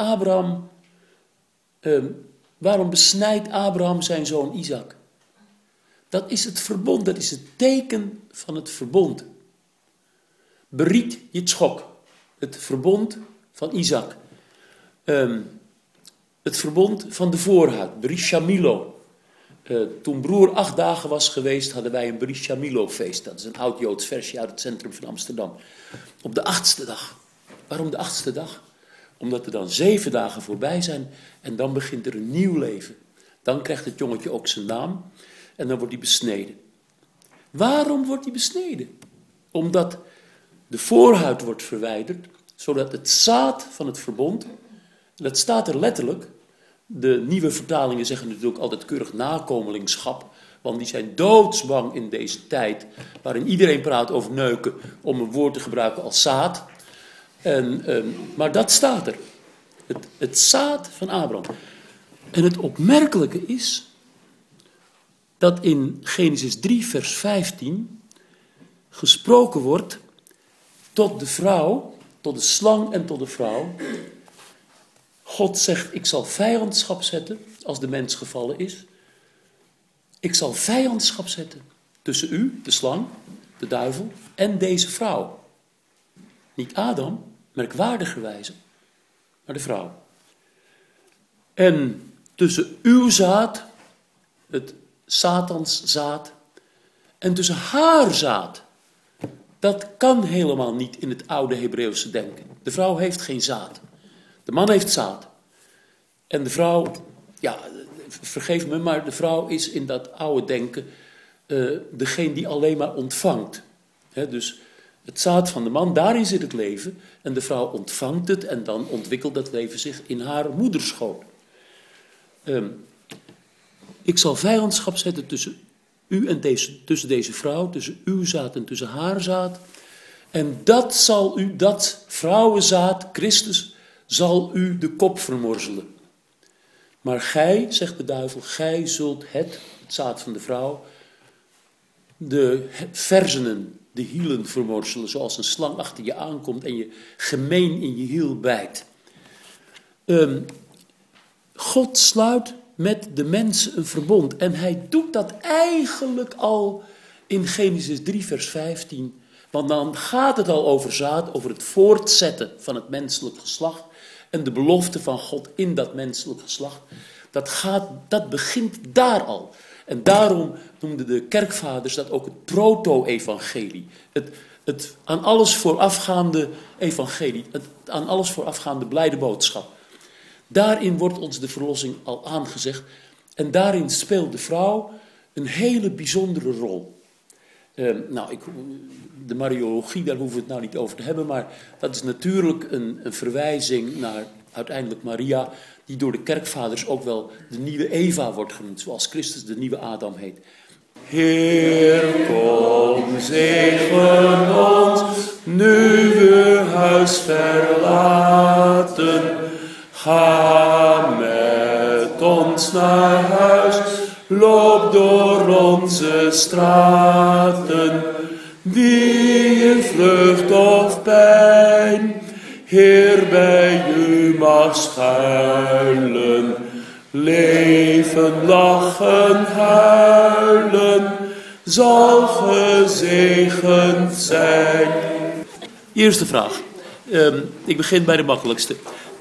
waarom besnijdt Abraham zijn zoon Isaac? Dat is het verbond, dat is het teken van het verbond. Berit Yitzchok, het verbond van Isaac. Het verbond van de voorhuid, Brit Shamilo. Toen broer 8 dagen was geweest, hadden wij een Brit Shamilo feest. Dat is een oud-Joods versje uit het centrum van Amsterdam. Op de 8e dag. Waarom de 8e dag? Omdat er dan 7 dagen voorbij zijn en dan begint er een nieuw leven. Dan krijgt het jongetje ook zijn naam en dan wordt hij besneden. Waarom wordt hij besneden? Omdat de voorhuid wordt verwijderd, zodat het zaad van het verbond, en dat staat er letterlijk, de nieuwe vertalingen zeggen natuurlijk altijd keurig nakomelingschap, want die zijn doodsbang in deze tijd, waarin iedereen praat over neuken, om een woord te gebruiken als zaad. Maar dat staat er. Het zaad van Abraham. En het opmerkelijke is dat in Genesis 3 vers 15 gesproken wordt tot de vrouw, tot de slang en tot de vrouw. God zegt, ik zal vijandschap zetten als de mens gevallen is. Ik zal vijandschap zetten tussen u, de slang, de duivel, en deze vrouw. Niet Adam, merkwaardigerwijze, maar de vrouw. En tussen uw zaad, het Satans zaad, en tussen haar zaad. Dat kan helemaal niet in het oude Hebreeuwse denken. De vrouw heeft geen zaad. De man heeft zaad. En de vrouw, ja, vergeef me, maar de vrouw is in dat oude denken degene die alleen maar ontvangt. Dus het zaad van de man, daarin zit het leven. En de vrouw ontvangt het en dan ontwikkelt dat leven zich in haar moederschoot. Ik zal vijandschap zetten tussen u en tussen deze vrouw, tussen uw zaad en tussen haar zaad. En dat vrouwenzaad, Christus, zal u de kop vermorzelen. Maar gij, zegt de duivel, gij zult het zaad van de vrouw, de verzenen, de hielen vermorzelen, zoals een slang achter je aankomt en je gemeen in je hiel bijt. God sluit met de mensen een verbond. En hij doet dat eigenlijk al in Genesis 3 vers 15. Want dan gaat het al over zaad, over het voortzetten van het menselijk geslacht. En de belofte van God in dat menselijk geslacht. Dat begint daar al. En daarom noemden de kerkvaders dat ook het proto-evangelie. Het aan alles voorafgaande evangelie. Het aan alles voorafgaande blijde boodschap. Daarin wordt ons de verlossing al aangezegd. En daarin speelt de vrouw een hele bijzondere rol. De Mariologie, daar hoeven we het nou niet over te hebben, maar dat is natuurlijk een verwijzing naar uiteindelijk Maria, die door de kerkvaders ook wel de nieuwe Eva wordt genoemd, zoals Christus de nieuwe Adam heet. Heer, kom, zegen ons, nu we huis verlaten. Ga met ons naar huis, loop door onze straten. Wie in vlucht of pijn, Heer, bij u mag schuilen. Leven, lachen, huilen, zal gezegend zijn. Eerste vraag. Ik begin bij de makkelijkste.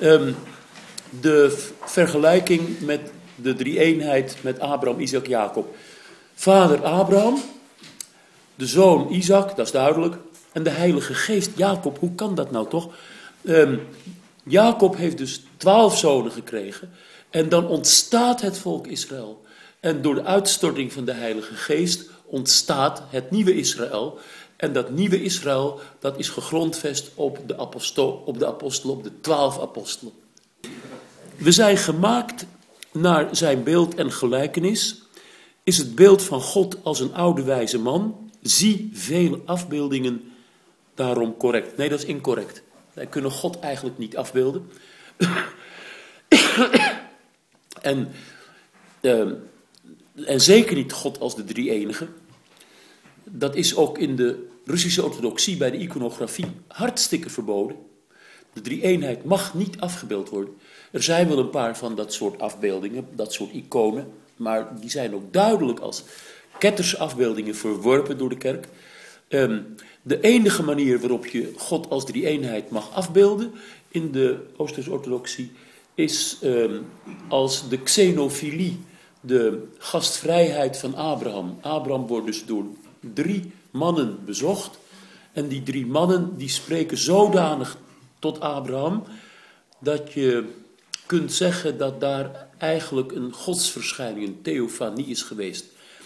De vergelijking met de drie-eenheid met Abraham, Isaac, Jacob. Vader Abraham, de zoon Isaac, dat is duidelijk, en de Heilige Geest. Jacob, hoe kan dat nou toch? Jacob heeft dus 12 zonen gekregen en dan ontstaat het volk Israël. En door de uitstorting van de Heilige Geest ontstaat het nieuwe Israël. En dat nieuwe Israël, dat is gegrondvest op de apostelen, op de 12 apostelen. We zijn gemaakt naar zijn beeld en gelijkenis. Is het beeld van God als een oude wijze man? Zie vele afbeeldingen daarom correct. Nee, dat is incorrect. Wij kunnen God eigenlijk niet afbeelden. En zeker niet God als de drie-enige. Dat is ook in de Russische orthodoxie bij de iconografie hartstikke verboden. De drie-eenheid mag niet afgebeeld worden. Er zijn wel een paar van dat soort afbeeldingen, dat soort iconen, maar die zijn ook duidelijk als kettersafbeeldingen verworpen door de kerk. De enige manier waarop je God als drie-eenheid mag afbeelden in de Oosterse orthodoxie is als de xenofilie, de gastvrijheid van Abraham. Abraham wordt dus door 3 mannen bezocht en die 3 mannen die spreken zodanig tot Abraham dat je kunt zeggen dat daar eigenlijk een godsverschijning, een theofanie is geweest.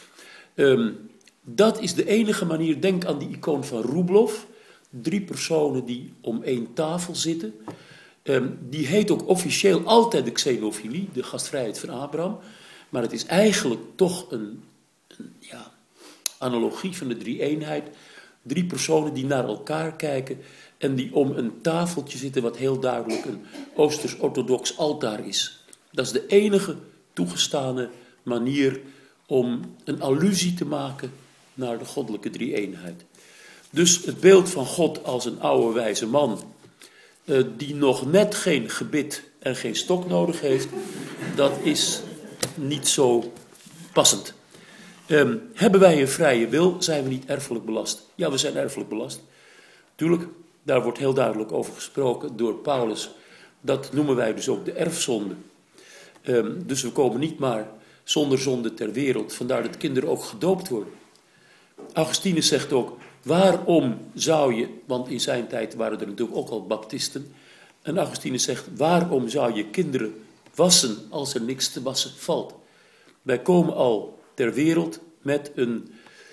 Dat is de enige manier. Denk aan die icoon van Rublev. 3 personen die om 1 tafel zitten. Die heet ook officieel altijd de xenofilie, de gastvrijheid van Abraham. Maar het is eigenlijk toch een analogie van de drie-eenheid. 3 personen die naar elkaar kijken en die om een tafeltje zitten wat heel duidelijk een Oosters-orthodox altaar is. Dat is de enige toegestane manier om een allusie te maken naar de goddelijke drie-eenheid. Dus het beeld van God als een oude wijze man die nog net geen gebit en geen stok nodig heeft, dat is niet zo passend. Hebben wij een vrije wil, zijn we niet erfelijk belast? Ja, we zijn erfelijk belast. Tuurlijk, daar wordt heel duidelijk over gesproken door Paulus. Dat noemen wij dus ook de erfzonde. Dus we komen niet maar zonder zonde ter wereld. Vandaar dat kinderen ook gedoopt worden. Augustinus zegt ook, waarom zou je, want in zijn tijd waren er natuurlijk ook al baptisten. En Augustinus zegt, waarom zou je kinderen wassen als er niks te wassen valt? Wij komen al ter wereld met een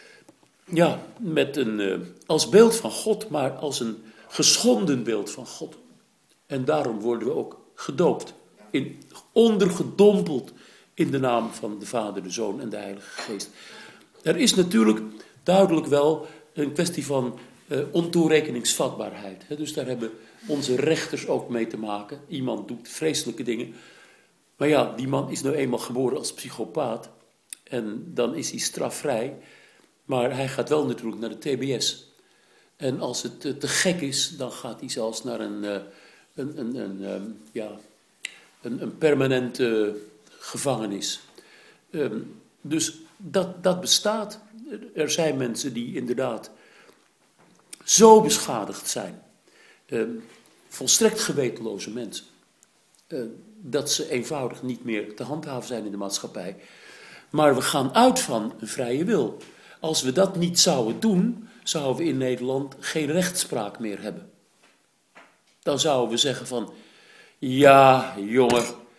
als beeld van God, maar als een geschonden beeld van God. En daarom worden we ook gedoopt. Ondergedompeld in de naam van de Vader, de Zoon en de Heilige Geest. Er is natuurlijk duidelijk wel een kwestie van ontoerekeningsvatbaarheid. Dus daar hebben onze rechters ook mee te maken. Iemand doet vreselijke dingen. Maar ja, die man is nou eenmaal geboren als psychopaat. En dan is hij strafvrij. Maar hij gaat wel natuurlijk naar de TBS. En als het te gek is, dan gaat hij zelfs naar een permanente gevangenis. Dus dat bestaat. Er zijn mensen die inderdaad zo beschadigd zijn. Volstrekt gewetenloze mensen. Dat ze eenvoudig niet meer te handhaven zijn in de maatschappij. Maar we gaan uit van een vrije wil. Als we dat niet zouden doen, zouden we in Nederland geen rechtspraak meer hebben. Dan zouden we zeggen van, ja jongen,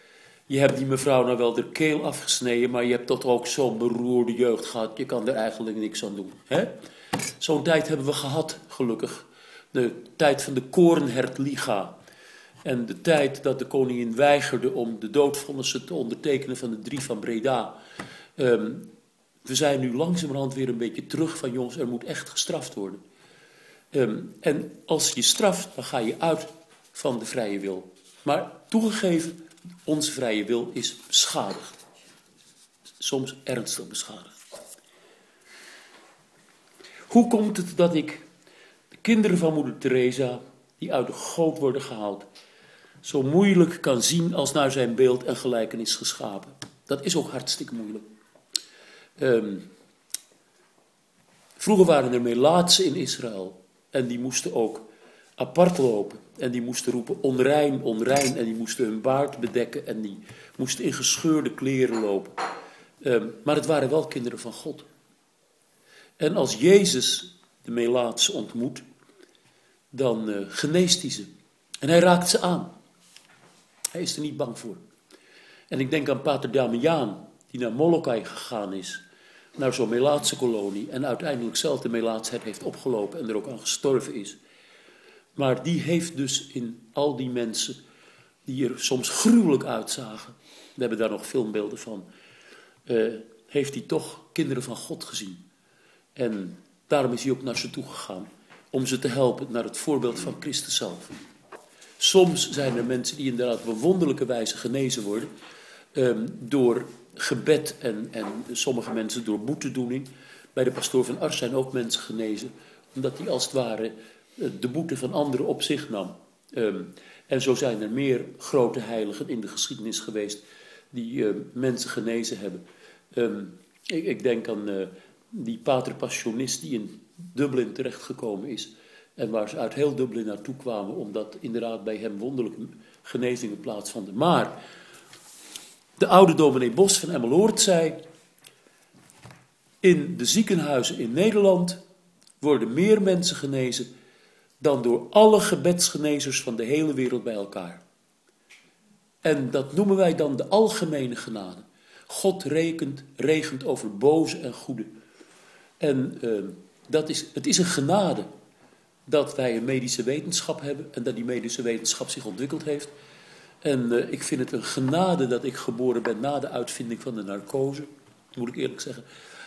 Je hebt die mevrouw nou wel de keel afgesneden, maar je hebt toch ook zo'n beroerde jeugd gehad. Je kan er eigenlijk niks aan doen. Hè? Zo'n tijd hebben we gehad, gelukkig. De tijd van de Korenhert-liga. En de tijd dat de koningin weigerde om de doodvonnissen te ondertekenen van de 3 van Breda. We zijn nu langzamerhand weer een beetje terug van jongens, er moet echt gestraft worden. En als je straft, dan ga je uit van de vrije wil. Maar toegegeven, onze vrije wil is beschadigd. Soms ernstig beschadigd. Hoe komt het dat ik de kinderen van moeder Teresa, die uit de goot worden gehaald, zo moeilijk kan zien als naar zijn beeld en gelijkenis geschapen? Dat is ook hartstikke moeilijk. Vroeger waren er melaatsen in Israël en die moesten ook apart lopen. En die moesten roepen onrein, onrein. En die moesten hun baard bedekken en die moesten in gescheurde kleren lopen. Maar het waren wel kinderen van God. En als Jezus de melaatse ontmoet, dan geneest hij ze. En hij raakt ze aan. Hij is er niet bang voor. En ik denk aan pater Damiaan, die naar Molokai gegaan is. Naar zo'n melaatse kolonie. En uiteindelijk zelf de melaatsheid heeft opgelopen en er ook aan gestorven is. Maar die heeft dus in al die mensen, die er soms gruwelijk uitzagen, we hebben daar nog filmbeelden van, heeft hij toch kinderen van God gezien. En daarom is hij ook naar ze toe gegaan, om ze te helpen naar het voorbeeld van Christus zelf. Soms zijn er mensen die inderdaad op een wonderlijke wijze genezen worden, door gebed en sommige mensen door boetedoening. Bij de pastoor van Ars zijn ook mensen genezen, omdat hij als het ware de boete van anderen op zich nam. En zo zijn er meer grote heiligen in de geschiedenis geweest die mensen genezen hebben. Ik denk aan die pater Passionist die in Dublin terechtgekomen is. En waar ze uit heel Dublin naartoe kwamen, omdat inderdaad bij hem wonderlijke genezingen plaatsvonden. Maar de oude dominee Bos van Emmeloord zei: in de ziekenhuizen in Nederland worden meer mensen genezen dan door alle gebedsgenezers van de hele wereld bij elkaar. En dat noemen wij dan de algemene genade. God regent over boze en goede. En het is een genade dat wij een medische wetenschap hebben en dat die medische wetenschap zich ontwikkeld heeft. En ik vind het een genade dat ik geboren ben na de uitvinding van de narcose, moet ik eerlijk zeggen.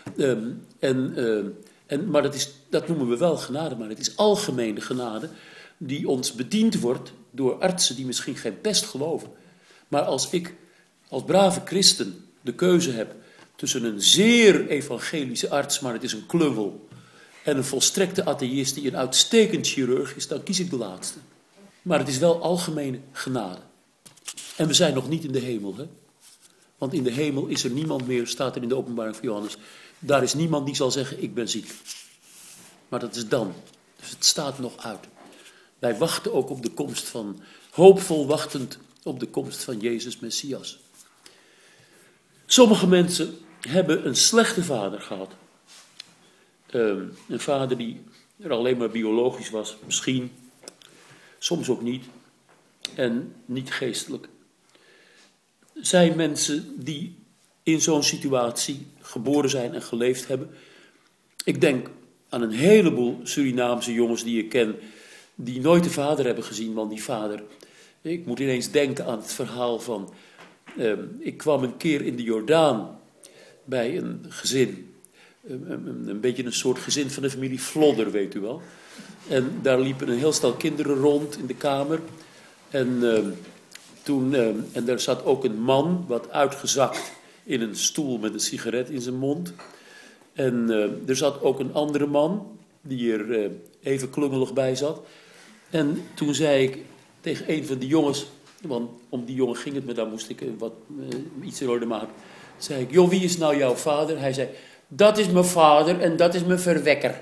Maar dat noemen we wel genade, maar het is algemene genade die ons bediend wordt door artsen die misschien geen pest geloven. Maar als ik als brave christen de keuze heb tussen een zeer evangelische arts, maar het is een klungel, en een volstrekte atheïst die een uitstekend chirurg is, dan kies ik de laatste. Maar het is wel algemene genade. En we zijn nog niet in de hemel, hè? Want in de hemel is er niemand meer, staat er in de openbaring van Johannes. Daar is niemand die zal zeggen, ik ben ziek. Maar dat is dan. Dus het staat nog uit. Wij wachten ook op de komst van, hoopvol wachtend op de komst van Jezus Messias. Sommige mensen hebben een slechte vader gehad. Een vader die er alleen maar biologisch was, misschien. Soms ook niet. En niet geestelijk. Zijn mensen die in zo'n situatie geboren zijn en geleefd hebben. Ik denk aan een heleboel Surinaamse jongens die ik ken, die nooit de vader hebben gezien, want die vader. Ik moet ineens denken aan het verhaal van, ik kwam een keer in de Jordaan bij een gezin. Een beetje een soort gezin van de familie Vlodder, weet u wel. En daar liepen een heel stel kinderen rond in de kamer. En er zat ook een man, wat uitgezakt in een stoel met een sigaret in zijn mond. En er zat ook een andere man, die er even klungelig bij zat. En toen zei ik tegen een van die jongens, want om die jongen ging het me, daar moest ik iets in orde maken. Zei ik, joh, wie is nou jouw vader? Hij zei, dat is mijn vader en dat is mijn verwekker.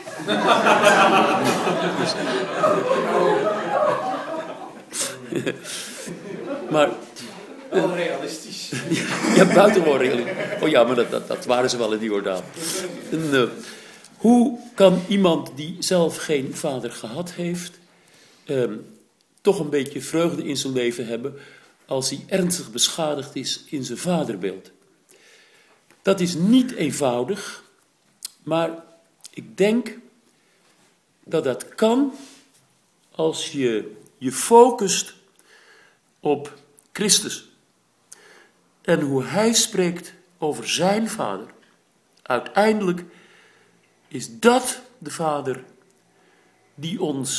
Maar wel realistisch. Ja, buitengewoon realistisch. Oh ja, maar dat waren ze wel in die Jordaan. Hoe kan iemand die zelf geen vader gehad heeft, toch een beetje vreugde in zijn leven hebben, als hij ernstig beschadigd is in zijn vaderbeeld. Dat is niet eenvoudig, maar ik denk dat dat kan als je je focust op Christus en hoe hij spreekt over zijn vader. Uiteindelijk is dat de vader die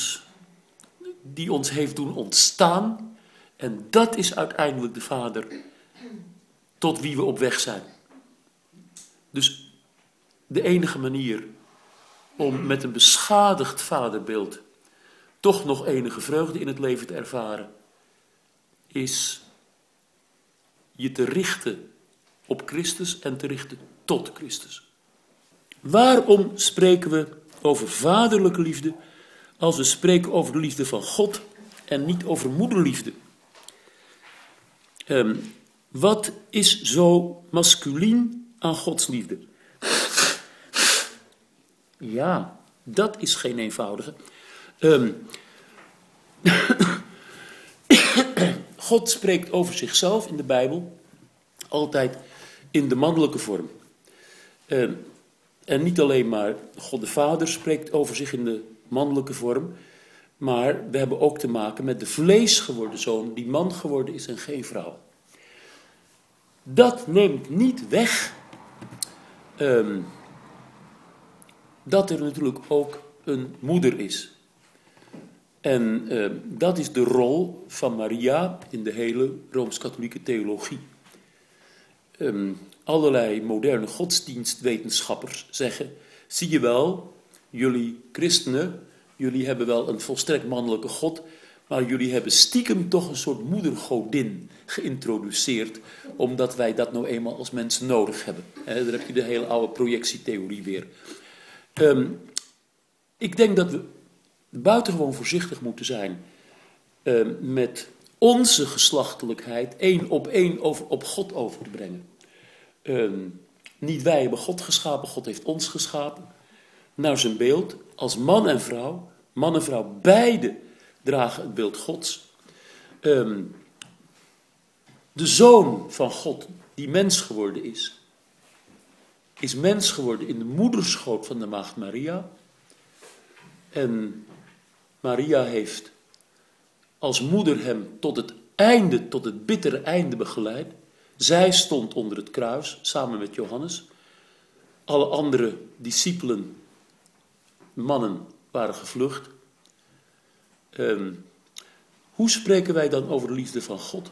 ons heeft doen ontstaan. En dat is uiteindelijk de vader tot wie we op weg zijn. Dus de enige manier om met een beschadigd vaderbeeld toch nog enige vreugde in het leven te ervaren, is je te richten op Christus en te richten tot Christus. Waarom spreken we over vaderlijke liefde als we spreken over de liefde van God en niet over moederliefde? Wat is zo masculien aan Gods liefde? Ja, dat is geen eenvoudige. God spreekt over zichzelf in de Bijbel altijd in de mannelijke vorm. En niet alleen maar God de Vader spreekt over zich in de mannelijke vorm, maar we hebben ook te maken met de vleesgeworden zoon die man geworden is en geen vrouw. Dat neemt niet weg dat er natuurlijk ook een moeder is. En dat is de rol van Maria in de hele Rooms-Katholieke theologie. Allerlei moderne godsdienstwetenschappers zeggen, zie je wel, jullie christenen, jullie hebben wel een volstrekt mannelijke God, maar jullie hebben stiekem toch een soort moedergodin geïntroduceerd, omdat wij dat nou eenmaal als mensen nodig hebben. Daar heb je de hele oude projectietheorie weer. Ik denk dat we buitengewoon voorzichtig moeten zijn met onze geslachtelijkheid één op God over te brengen. Niet wij hebben God geschapen, God heeft ons geschapen naar zijn beeld. Als man en vrouw beide dragen het beeld Gods. De zoon van God die mens geworden is mens geworden in de moederschoot van de maagd Maria. En Maria heeft als moeder hem tot het bittere einde begeleid. Zij stond onder het kruis, samen met Johannes. Alle andere discipelen, mannen, waren gevlucht. Hoe spreken wij dan over de liefde van God?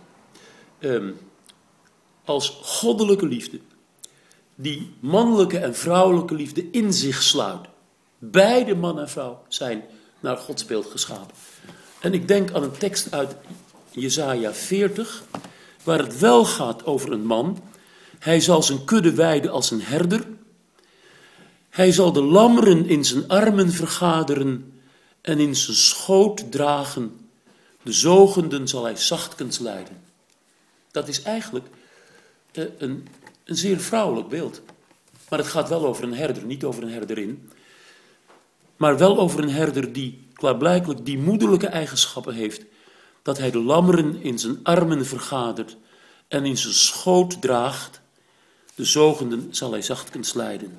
Als goddelijke liefde, die mannelijke en vrouwelijke liefde in zich sluit. Beide man en vrouw zijn naar Gods beeld geschapen. En ik denk aan een tekst uit Jesaja 40, waar het wel gaat over een man. Hij zal zijn kudde weiden als een herder. Hij zal de lammeren in zijn armen vergaderen en in zijn schoot dragen. De zogenden zal hij zachtkens leiden. Dat is eigenlijk een zeer vrouwelijk beeld. Maar het gaat wel over een herder, niet over een herderin. Maar wel over een herder die klaarblijkelijk die moederlijke eigenschappen heeft. Dat hij de lammeren in zijn armen vergadert en in zijn schoot draagt. De zogenden zal hij zachtkens leiden.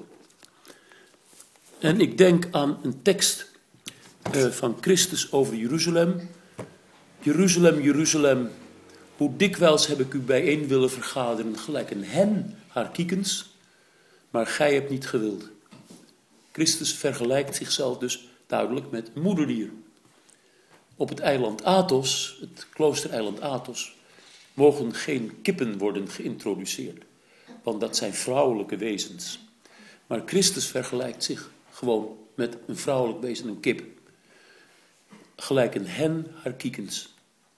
En ik denk aan een tekst van Christus over Jeruzalem. Jeruzalem, Jeruzalem, hoe dikwijls heb ik u bijeen willen vergaderen, gelijk een hen haar kiekens, maar gij hebt niet gewild. Christus vergelijkt zichzelf dus duidelijk met een moederdier. Op het eiland Athos, het kloostereiland Athos, mogen geen kippen worden geïntroduceerd, want dat zijn vrouwelijke wezens. Maar Christus vergelijkt zich gewoon met een vrouwelijk wezen, een kip. Gelijk een hen haar kiekens.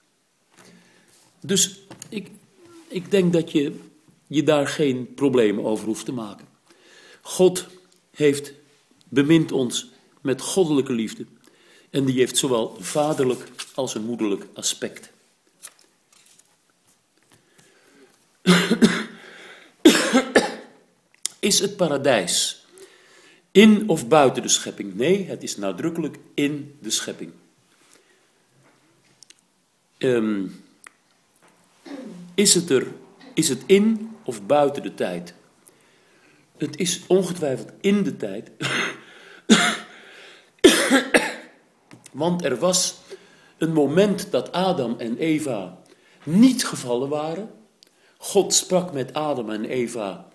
Dus ik denk dat je daar geen problemen over hoeft te maken. God bemint ons met goddelijke liefde. En die heeft zowel een vaderlijk als een moederlijk aspect. Is het paradijs in of buiten de schepping? Nee, het is nadrukkelijk in de schepping. is het in of buiten de tijd? Het is ongetwijfeld in de tijd. Want er was een moment dat Adam en Eva niet gevallen waren. God sprak met Adam en Eva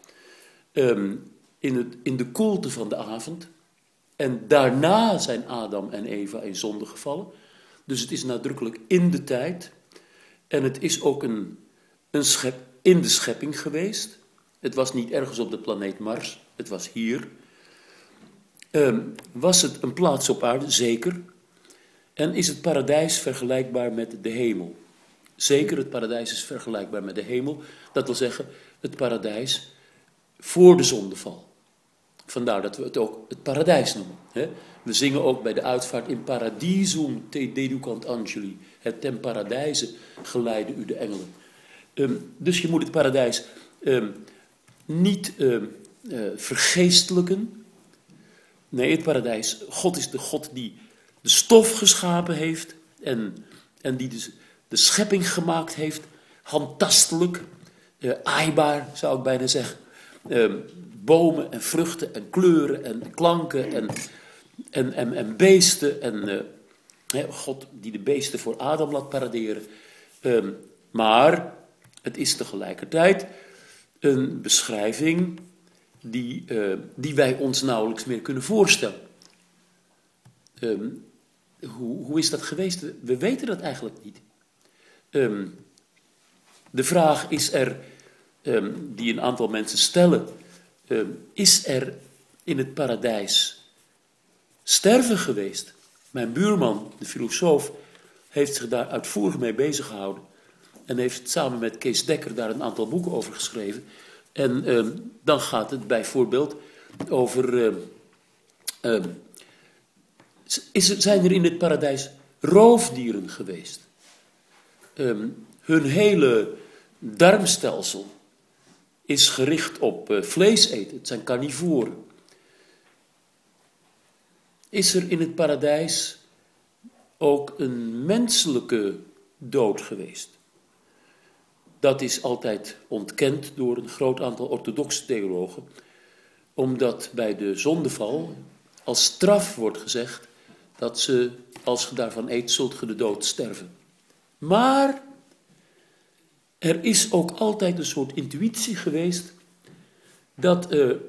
in de koelte van de avond. En daarna zijn Adam en Eva in zonde gevallen. Dus het is nadrukkelijk in de tijd. En het is ook in de schepping geweest. Het was niet ergens op de planeet Mars, het was hier. Was het een plaats op aarde? Zeker. En is het paradijs vergelijkbaar met de hemel? Zeker, het paradijs is vergelijkbaar met de hemel. Dat wil zeggen, het paradijs voor de zondeval. Vandaar dat we het ook het paradijs noemen. Hè? We zingen ook bij de uitvaart in paradisum te deducant angeli. Het ten paradijse geleiden u de engelen. Dus je moet het paradijs niet vergeestelijken. Nee, het paradijs, God is de God die de stof geschapen heeft en die dus de schepping gemaakt heeft, handtastelijk, aaibaar zou ik bijna zeggen. Bomen en vruchten en kleuren en klanken en beesten en God die de beesten voor Adam laat paraderen. Maar het is tegelijkertijd een beschrijving die wij ons nauwelijks meer kunnen voorstellen. Hoe is dat geweest? We weten dat eigenlijk niet. De vraag is er, die een aantal mensen stellen, is er in het paradijs sterven geweest? Mijn buurman, de filosoof, heeft zich daar uitvoerig mee bezig gehouden en heeft samen met Kees Dekker daar een aantal boeken over geschreven. En dan gaat het bijvoorbeeld over, zijn er in het paradijs roofdieren geweest? Hun hele darmstelsel is gericht op vlees eten. Het zijn carnivoren. Is er in het paradijs ook een menselijke dood geweest? Dat is altijd ontkend door een groot aantal orthodoxe theologen, omdat bij de zondeval als straf wordt gezegd dat ze, als je daarvan eet, zult je de dood sterven. Maar er is ook altijd een soort intuïtie geweest dat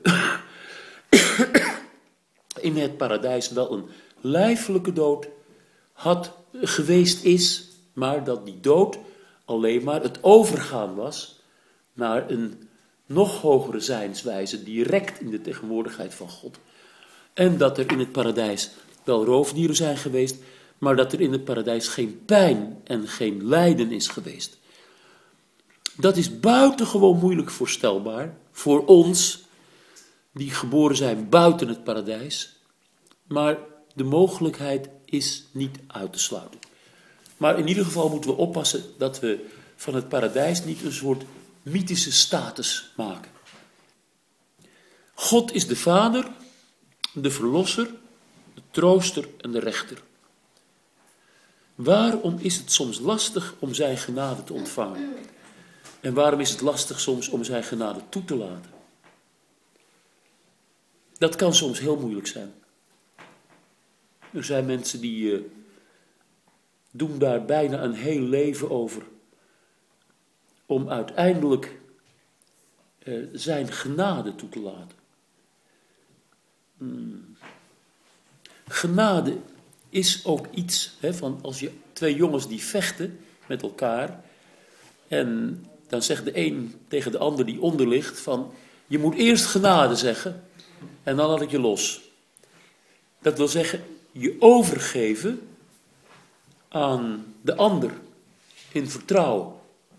in het paradijs wel een lijfelijke dood geweest is, maar dat die dood alleen maar het overgaan was naar een nog hogere zijnswijze, direct in de tegenwoordigheid van God. En dat er in het paradijs wel roofdieren zijn geweest, maar dat er in het paradijs geen pijn en geen lijden is geweest. Dat is buitengewoon moeilijk voorstelbaar voor ons, die geboren zijn buiten het paradijs. Maar de mogelijkheid is niet uit te sluiten. Maar in ieder geval moeten we oppassen dat we van het paradijs niet een soort mythische status maken. God is de Vader, de Verlosser, de Trooster en de Rechter. Waarom is het soms lastig om zijn genade te ontvangen? En waarom is het lastig soms om zijn genade toe te laten? Dat kan soms heel moeilijk zijn. Er zijn mensen die doen daar bijna een heel leven over om uiteindelijk zijn genade toe te laten. Genade is ook iets van als je twee jongens die vechten met elkaar en dan zegt de een tegen de ander die onder ligt van je moet eerst genade zeggen en dan laat ik je los. Dat wil zeggen je overgeven aan de ander in vertrouwen.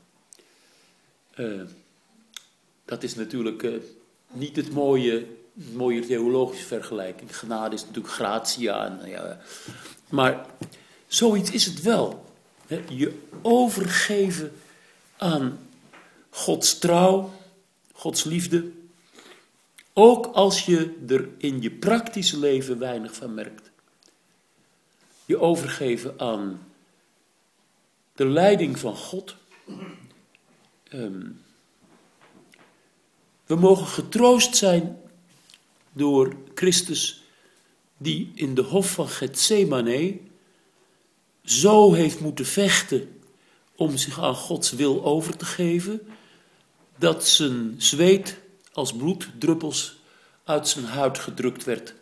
Dat is natuurlijk niet het mooie theologische vergelijking. Genade is natuurlijk gratia. Maar zoiets is het wel. Je overgeven aan Gods trouw, Gods liefde. Ook als je er in je praktische leven weinig van merkt. Je overgeven aan de leiding van God. We mogen getroost zijn door Christus, die in de hof van Getsemane zo heeft moeten vechten om zich aan Gods wil over te geven, dat zijn zweet als bloeddruppels uit zijn huid gedrukt werd.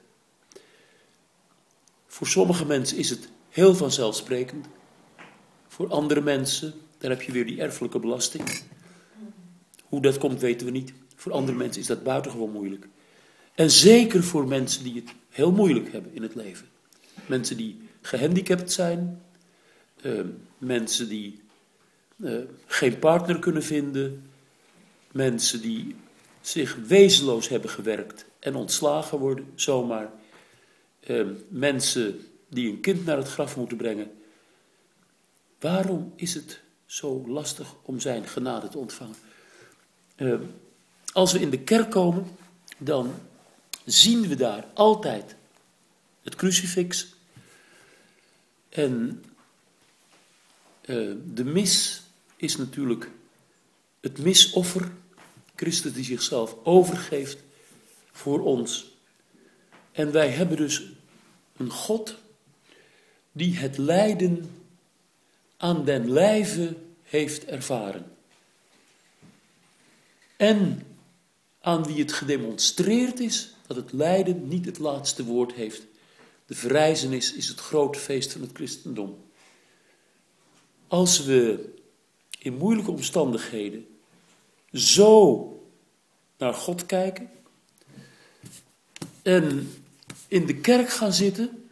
Voor sommige mensen is het heel vanzelfsprekend. Voor andere mensen, daar heb je weer die erfelijke belasting. Hoe dat komt weten we niet. Voor andere mensen is dat buitengewoon moeilijk. En zeker voor mensen die het heel moeilijk hebben in het leven. Mensen die gehandicapt zijn. Mensen die geen partner kunnen vinden. Mensen die zich wezenloos hebben gewerkt en ontslagen worden zomaar. Mensen die een kind naar het graf moeten brengen. Waarom is het zo lastig om zijn genade te ontvangen? Als we in de kerk komen, dan zien we daar altijd het crucifix. En de mis is natuurlijk het misoffer. Christus die zichzelf overgeeft voor ons. En wij hebben dus een God die het lijden aan den lijve heeft ervaren. En aan wie het gedemonstreerd is dat het lijden niet het laatste woord heeft. De verrijzenis is het grote feest van het christendom. Als we in moeilijke omstandigheden zo naar God kijken en in de kerk gaan zitten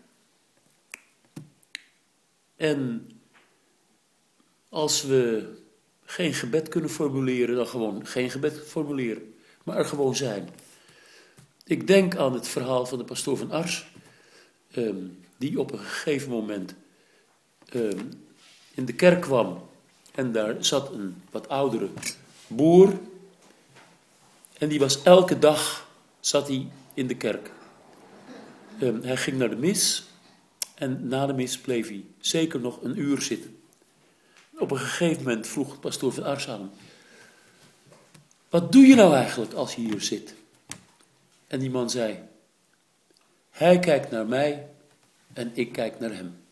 en als we geen gebed kunnen formuleren, dan gewoon geen gebed formuleren, maar er gewoon zijn. Ik denk aan het verhaal van de pastoor van Ars, die op een gegeven moment in de kerk kwam en daar zat een wat oudere boer en die was elke dag zat hij in de kerk. Hij ging naar de mis en na de mis bleef hij zeker nog een uur zitten. Op een gegeven moment vroeg de pastoor van Ars aan hem: wat doe je nou eigenlijk als je hier zit? En die man zei: hij kijkt naar mij en ik kijk naar hem.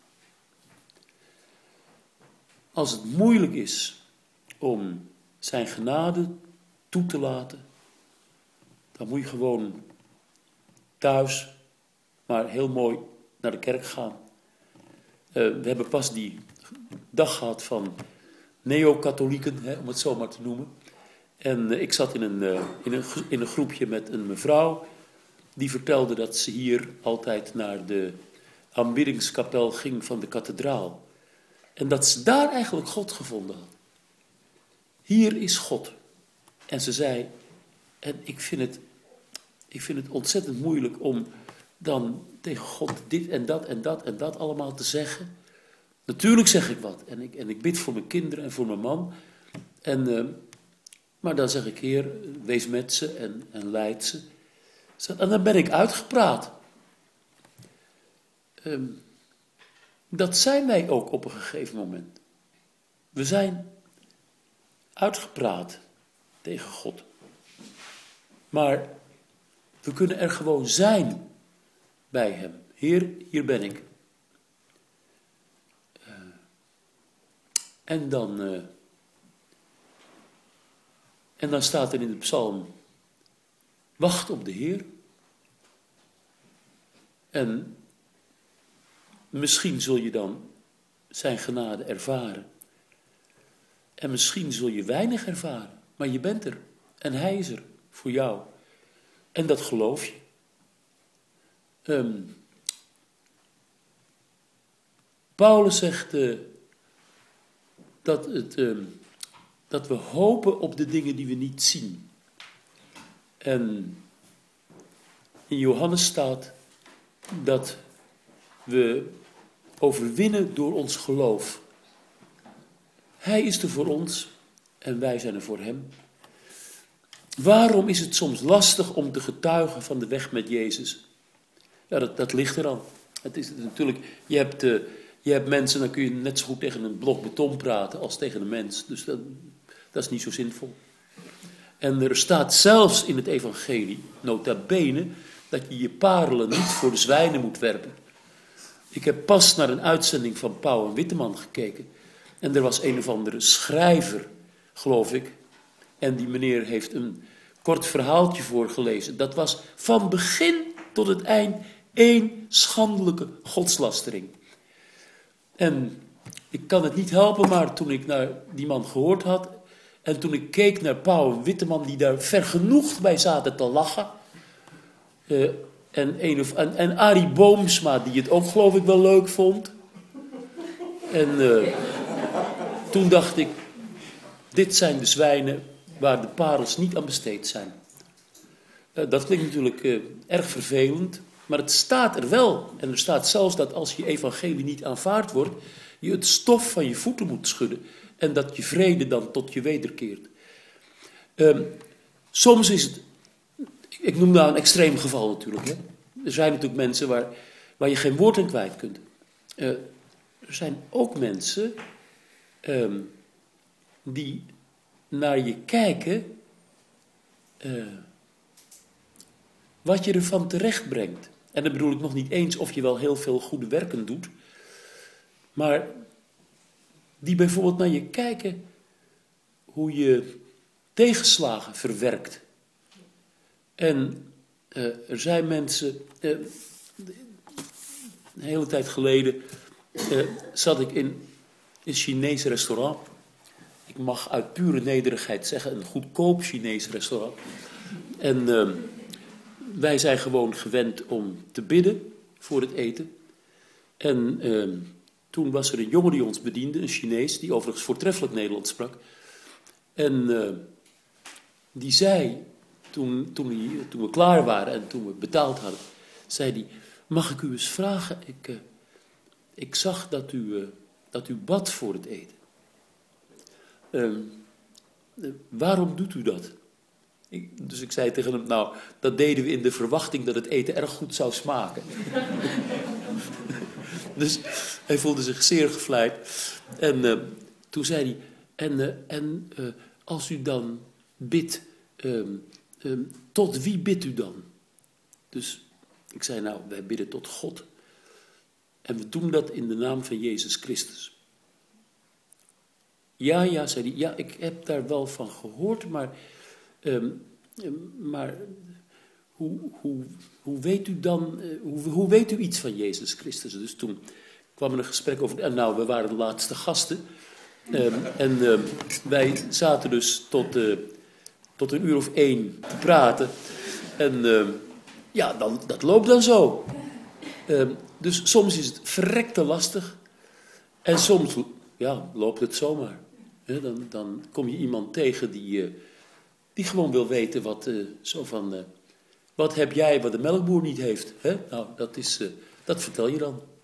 Als het moeilijk is om zijn genade toe te laten, dan moet je gewoon thuis, maar heel mooi naar de kerk gaan. We hebben pas die dag gehad van neo-katholieken, om het zo maar te noemen. En ik zat in een groepje met een mevrouw die vertelde dat ze hier altijd naar de aanbiddingskapel ging van de kathedraal. En dat ze daar eigenlijk God gevonden had. Hier is God. En ze zei, en ik vind het ontzettend moeilijk om dan tegen God dit en dat en dat en dat allemaal te zeggen. Natuurlijk zeg ik wat. En ik bid voor mijn kinderen en voor mijn man. Maar dan zeg ik, Heer, wees met ze en leid ze. En dan ben ik uitgepraat. Dat zijn wij ook op een gegeven moment. We zijn uitgepraat tegen God. Maar we kunnen er gewoon zijn bij hem. Heer, hier ben ik. En dan staat er in de psalm: wacht op de Heer. En misschien zul je dan zijn genade ervaren. En misschien zul je weinig ervaren. Maar je bent er. En hij is er voor jou. En dat geloof je. Paulus zegt dat we hopen op de dingen die we niet zien. En in Johannes staat dat we overwinnen door ons geloof. Hij is er voor ons en wij zijn er voor hem. Waarom is het soms lastig om te getuigen van de weg met Jezus? Ja, dat ligt eraan. Het is natuurlijk, je hebt mensen, dan kun je net zo goed tegen een blok beton praten als tegen een mens. Dus dat Dat is niet zo zinvol. En er staat zelfs in het evangelie, nota bene, dat je je parelen niet voor de zwijnen moet werpen. Ik heb pas naar een uitzending van Pauw en Witteman gekeken. En er was een of andere schrijver, geloof ik. En die meneer heeft een kort verhaaltje voorgelezen. Dat was van begin tot het eind één schandelijke godslastering. En ik kan het niet helpen, maar toen ik naar die man gehoord had... en toen ik keek naar Pauw en Witteman die daar vergenoegd bij zaten te lachen... En Arie Boomsma, die het ook geloof ik wel leuk vond. En toen dacht ik, dit zijn de zwijnen waar de parels niet aan besteed zijn. Dat klinkt natuurlijk erg vervelend, maar het staat er wel. En er staat zelfs dat als je evangelie niet aanvaard wordt, je het stof van je voeten moet schudden. En dat je vrede dan tot je wederkeert. Soms is het... Ik noem nou een extreem geval natuurlijk. Hè. Er zijn natuurlijk mensen waar je geen woord aan kwijt kunt. Er zijn ook mensen die naar je kijken wat je ervan terecht brengt. En dan bedoel ik nog niet eens of je wel heel veel goede werken doet. Maar die bijvoorbeeld naar je kijken hoe je tegenslagen verwerkt. En er zijn mensen, een hele tijd geleden zat ik in een Chinees restaurant. Ik mag uit pure nederigheid zeggen, een goedkoop Chinees restaurant. En wij zijn gewoon gewend om te bidden voor het eten. En toen was er een jongen die ons bediende, een Chinees, die overigens voortreffelijk Nederlands sprak. En die zei... Toen we klaar waren en toen we betaald hadden, zei hij, mag ik u eens vragen, ik zag dat u bad voor het eten. Waarom doet u dat? Dus ik zei tegen hem, nou, dat deden we in de verwachting dat het eten erg goed zou smaken. Dus hij voelde zich zeer gevleid. En toen zei hij, als u dan bidt... tot wie bidt u dan? Dus ik zei, nou, wij bidden tot God. En we doen dat in de naam van Jezus Christus. Ja, zei hij, ja, ik heb daar wel van gehoord, maar hoe weet u dan, hoe weet u iets van Jezus Christus? Dus toen kwam er een gesprek over, en nou, we waren de laatste gasten. Wij zaten dus tot 1:00 of 1 te praten. En dat loopt dan zo. Dus soms is het verrekte lastig. En soms loopt het zomaar. Dan kom je iemand tegen die gewoon wil weten wat heb jij wat de melkboer niet heeft. Nou, dat vertel je dan.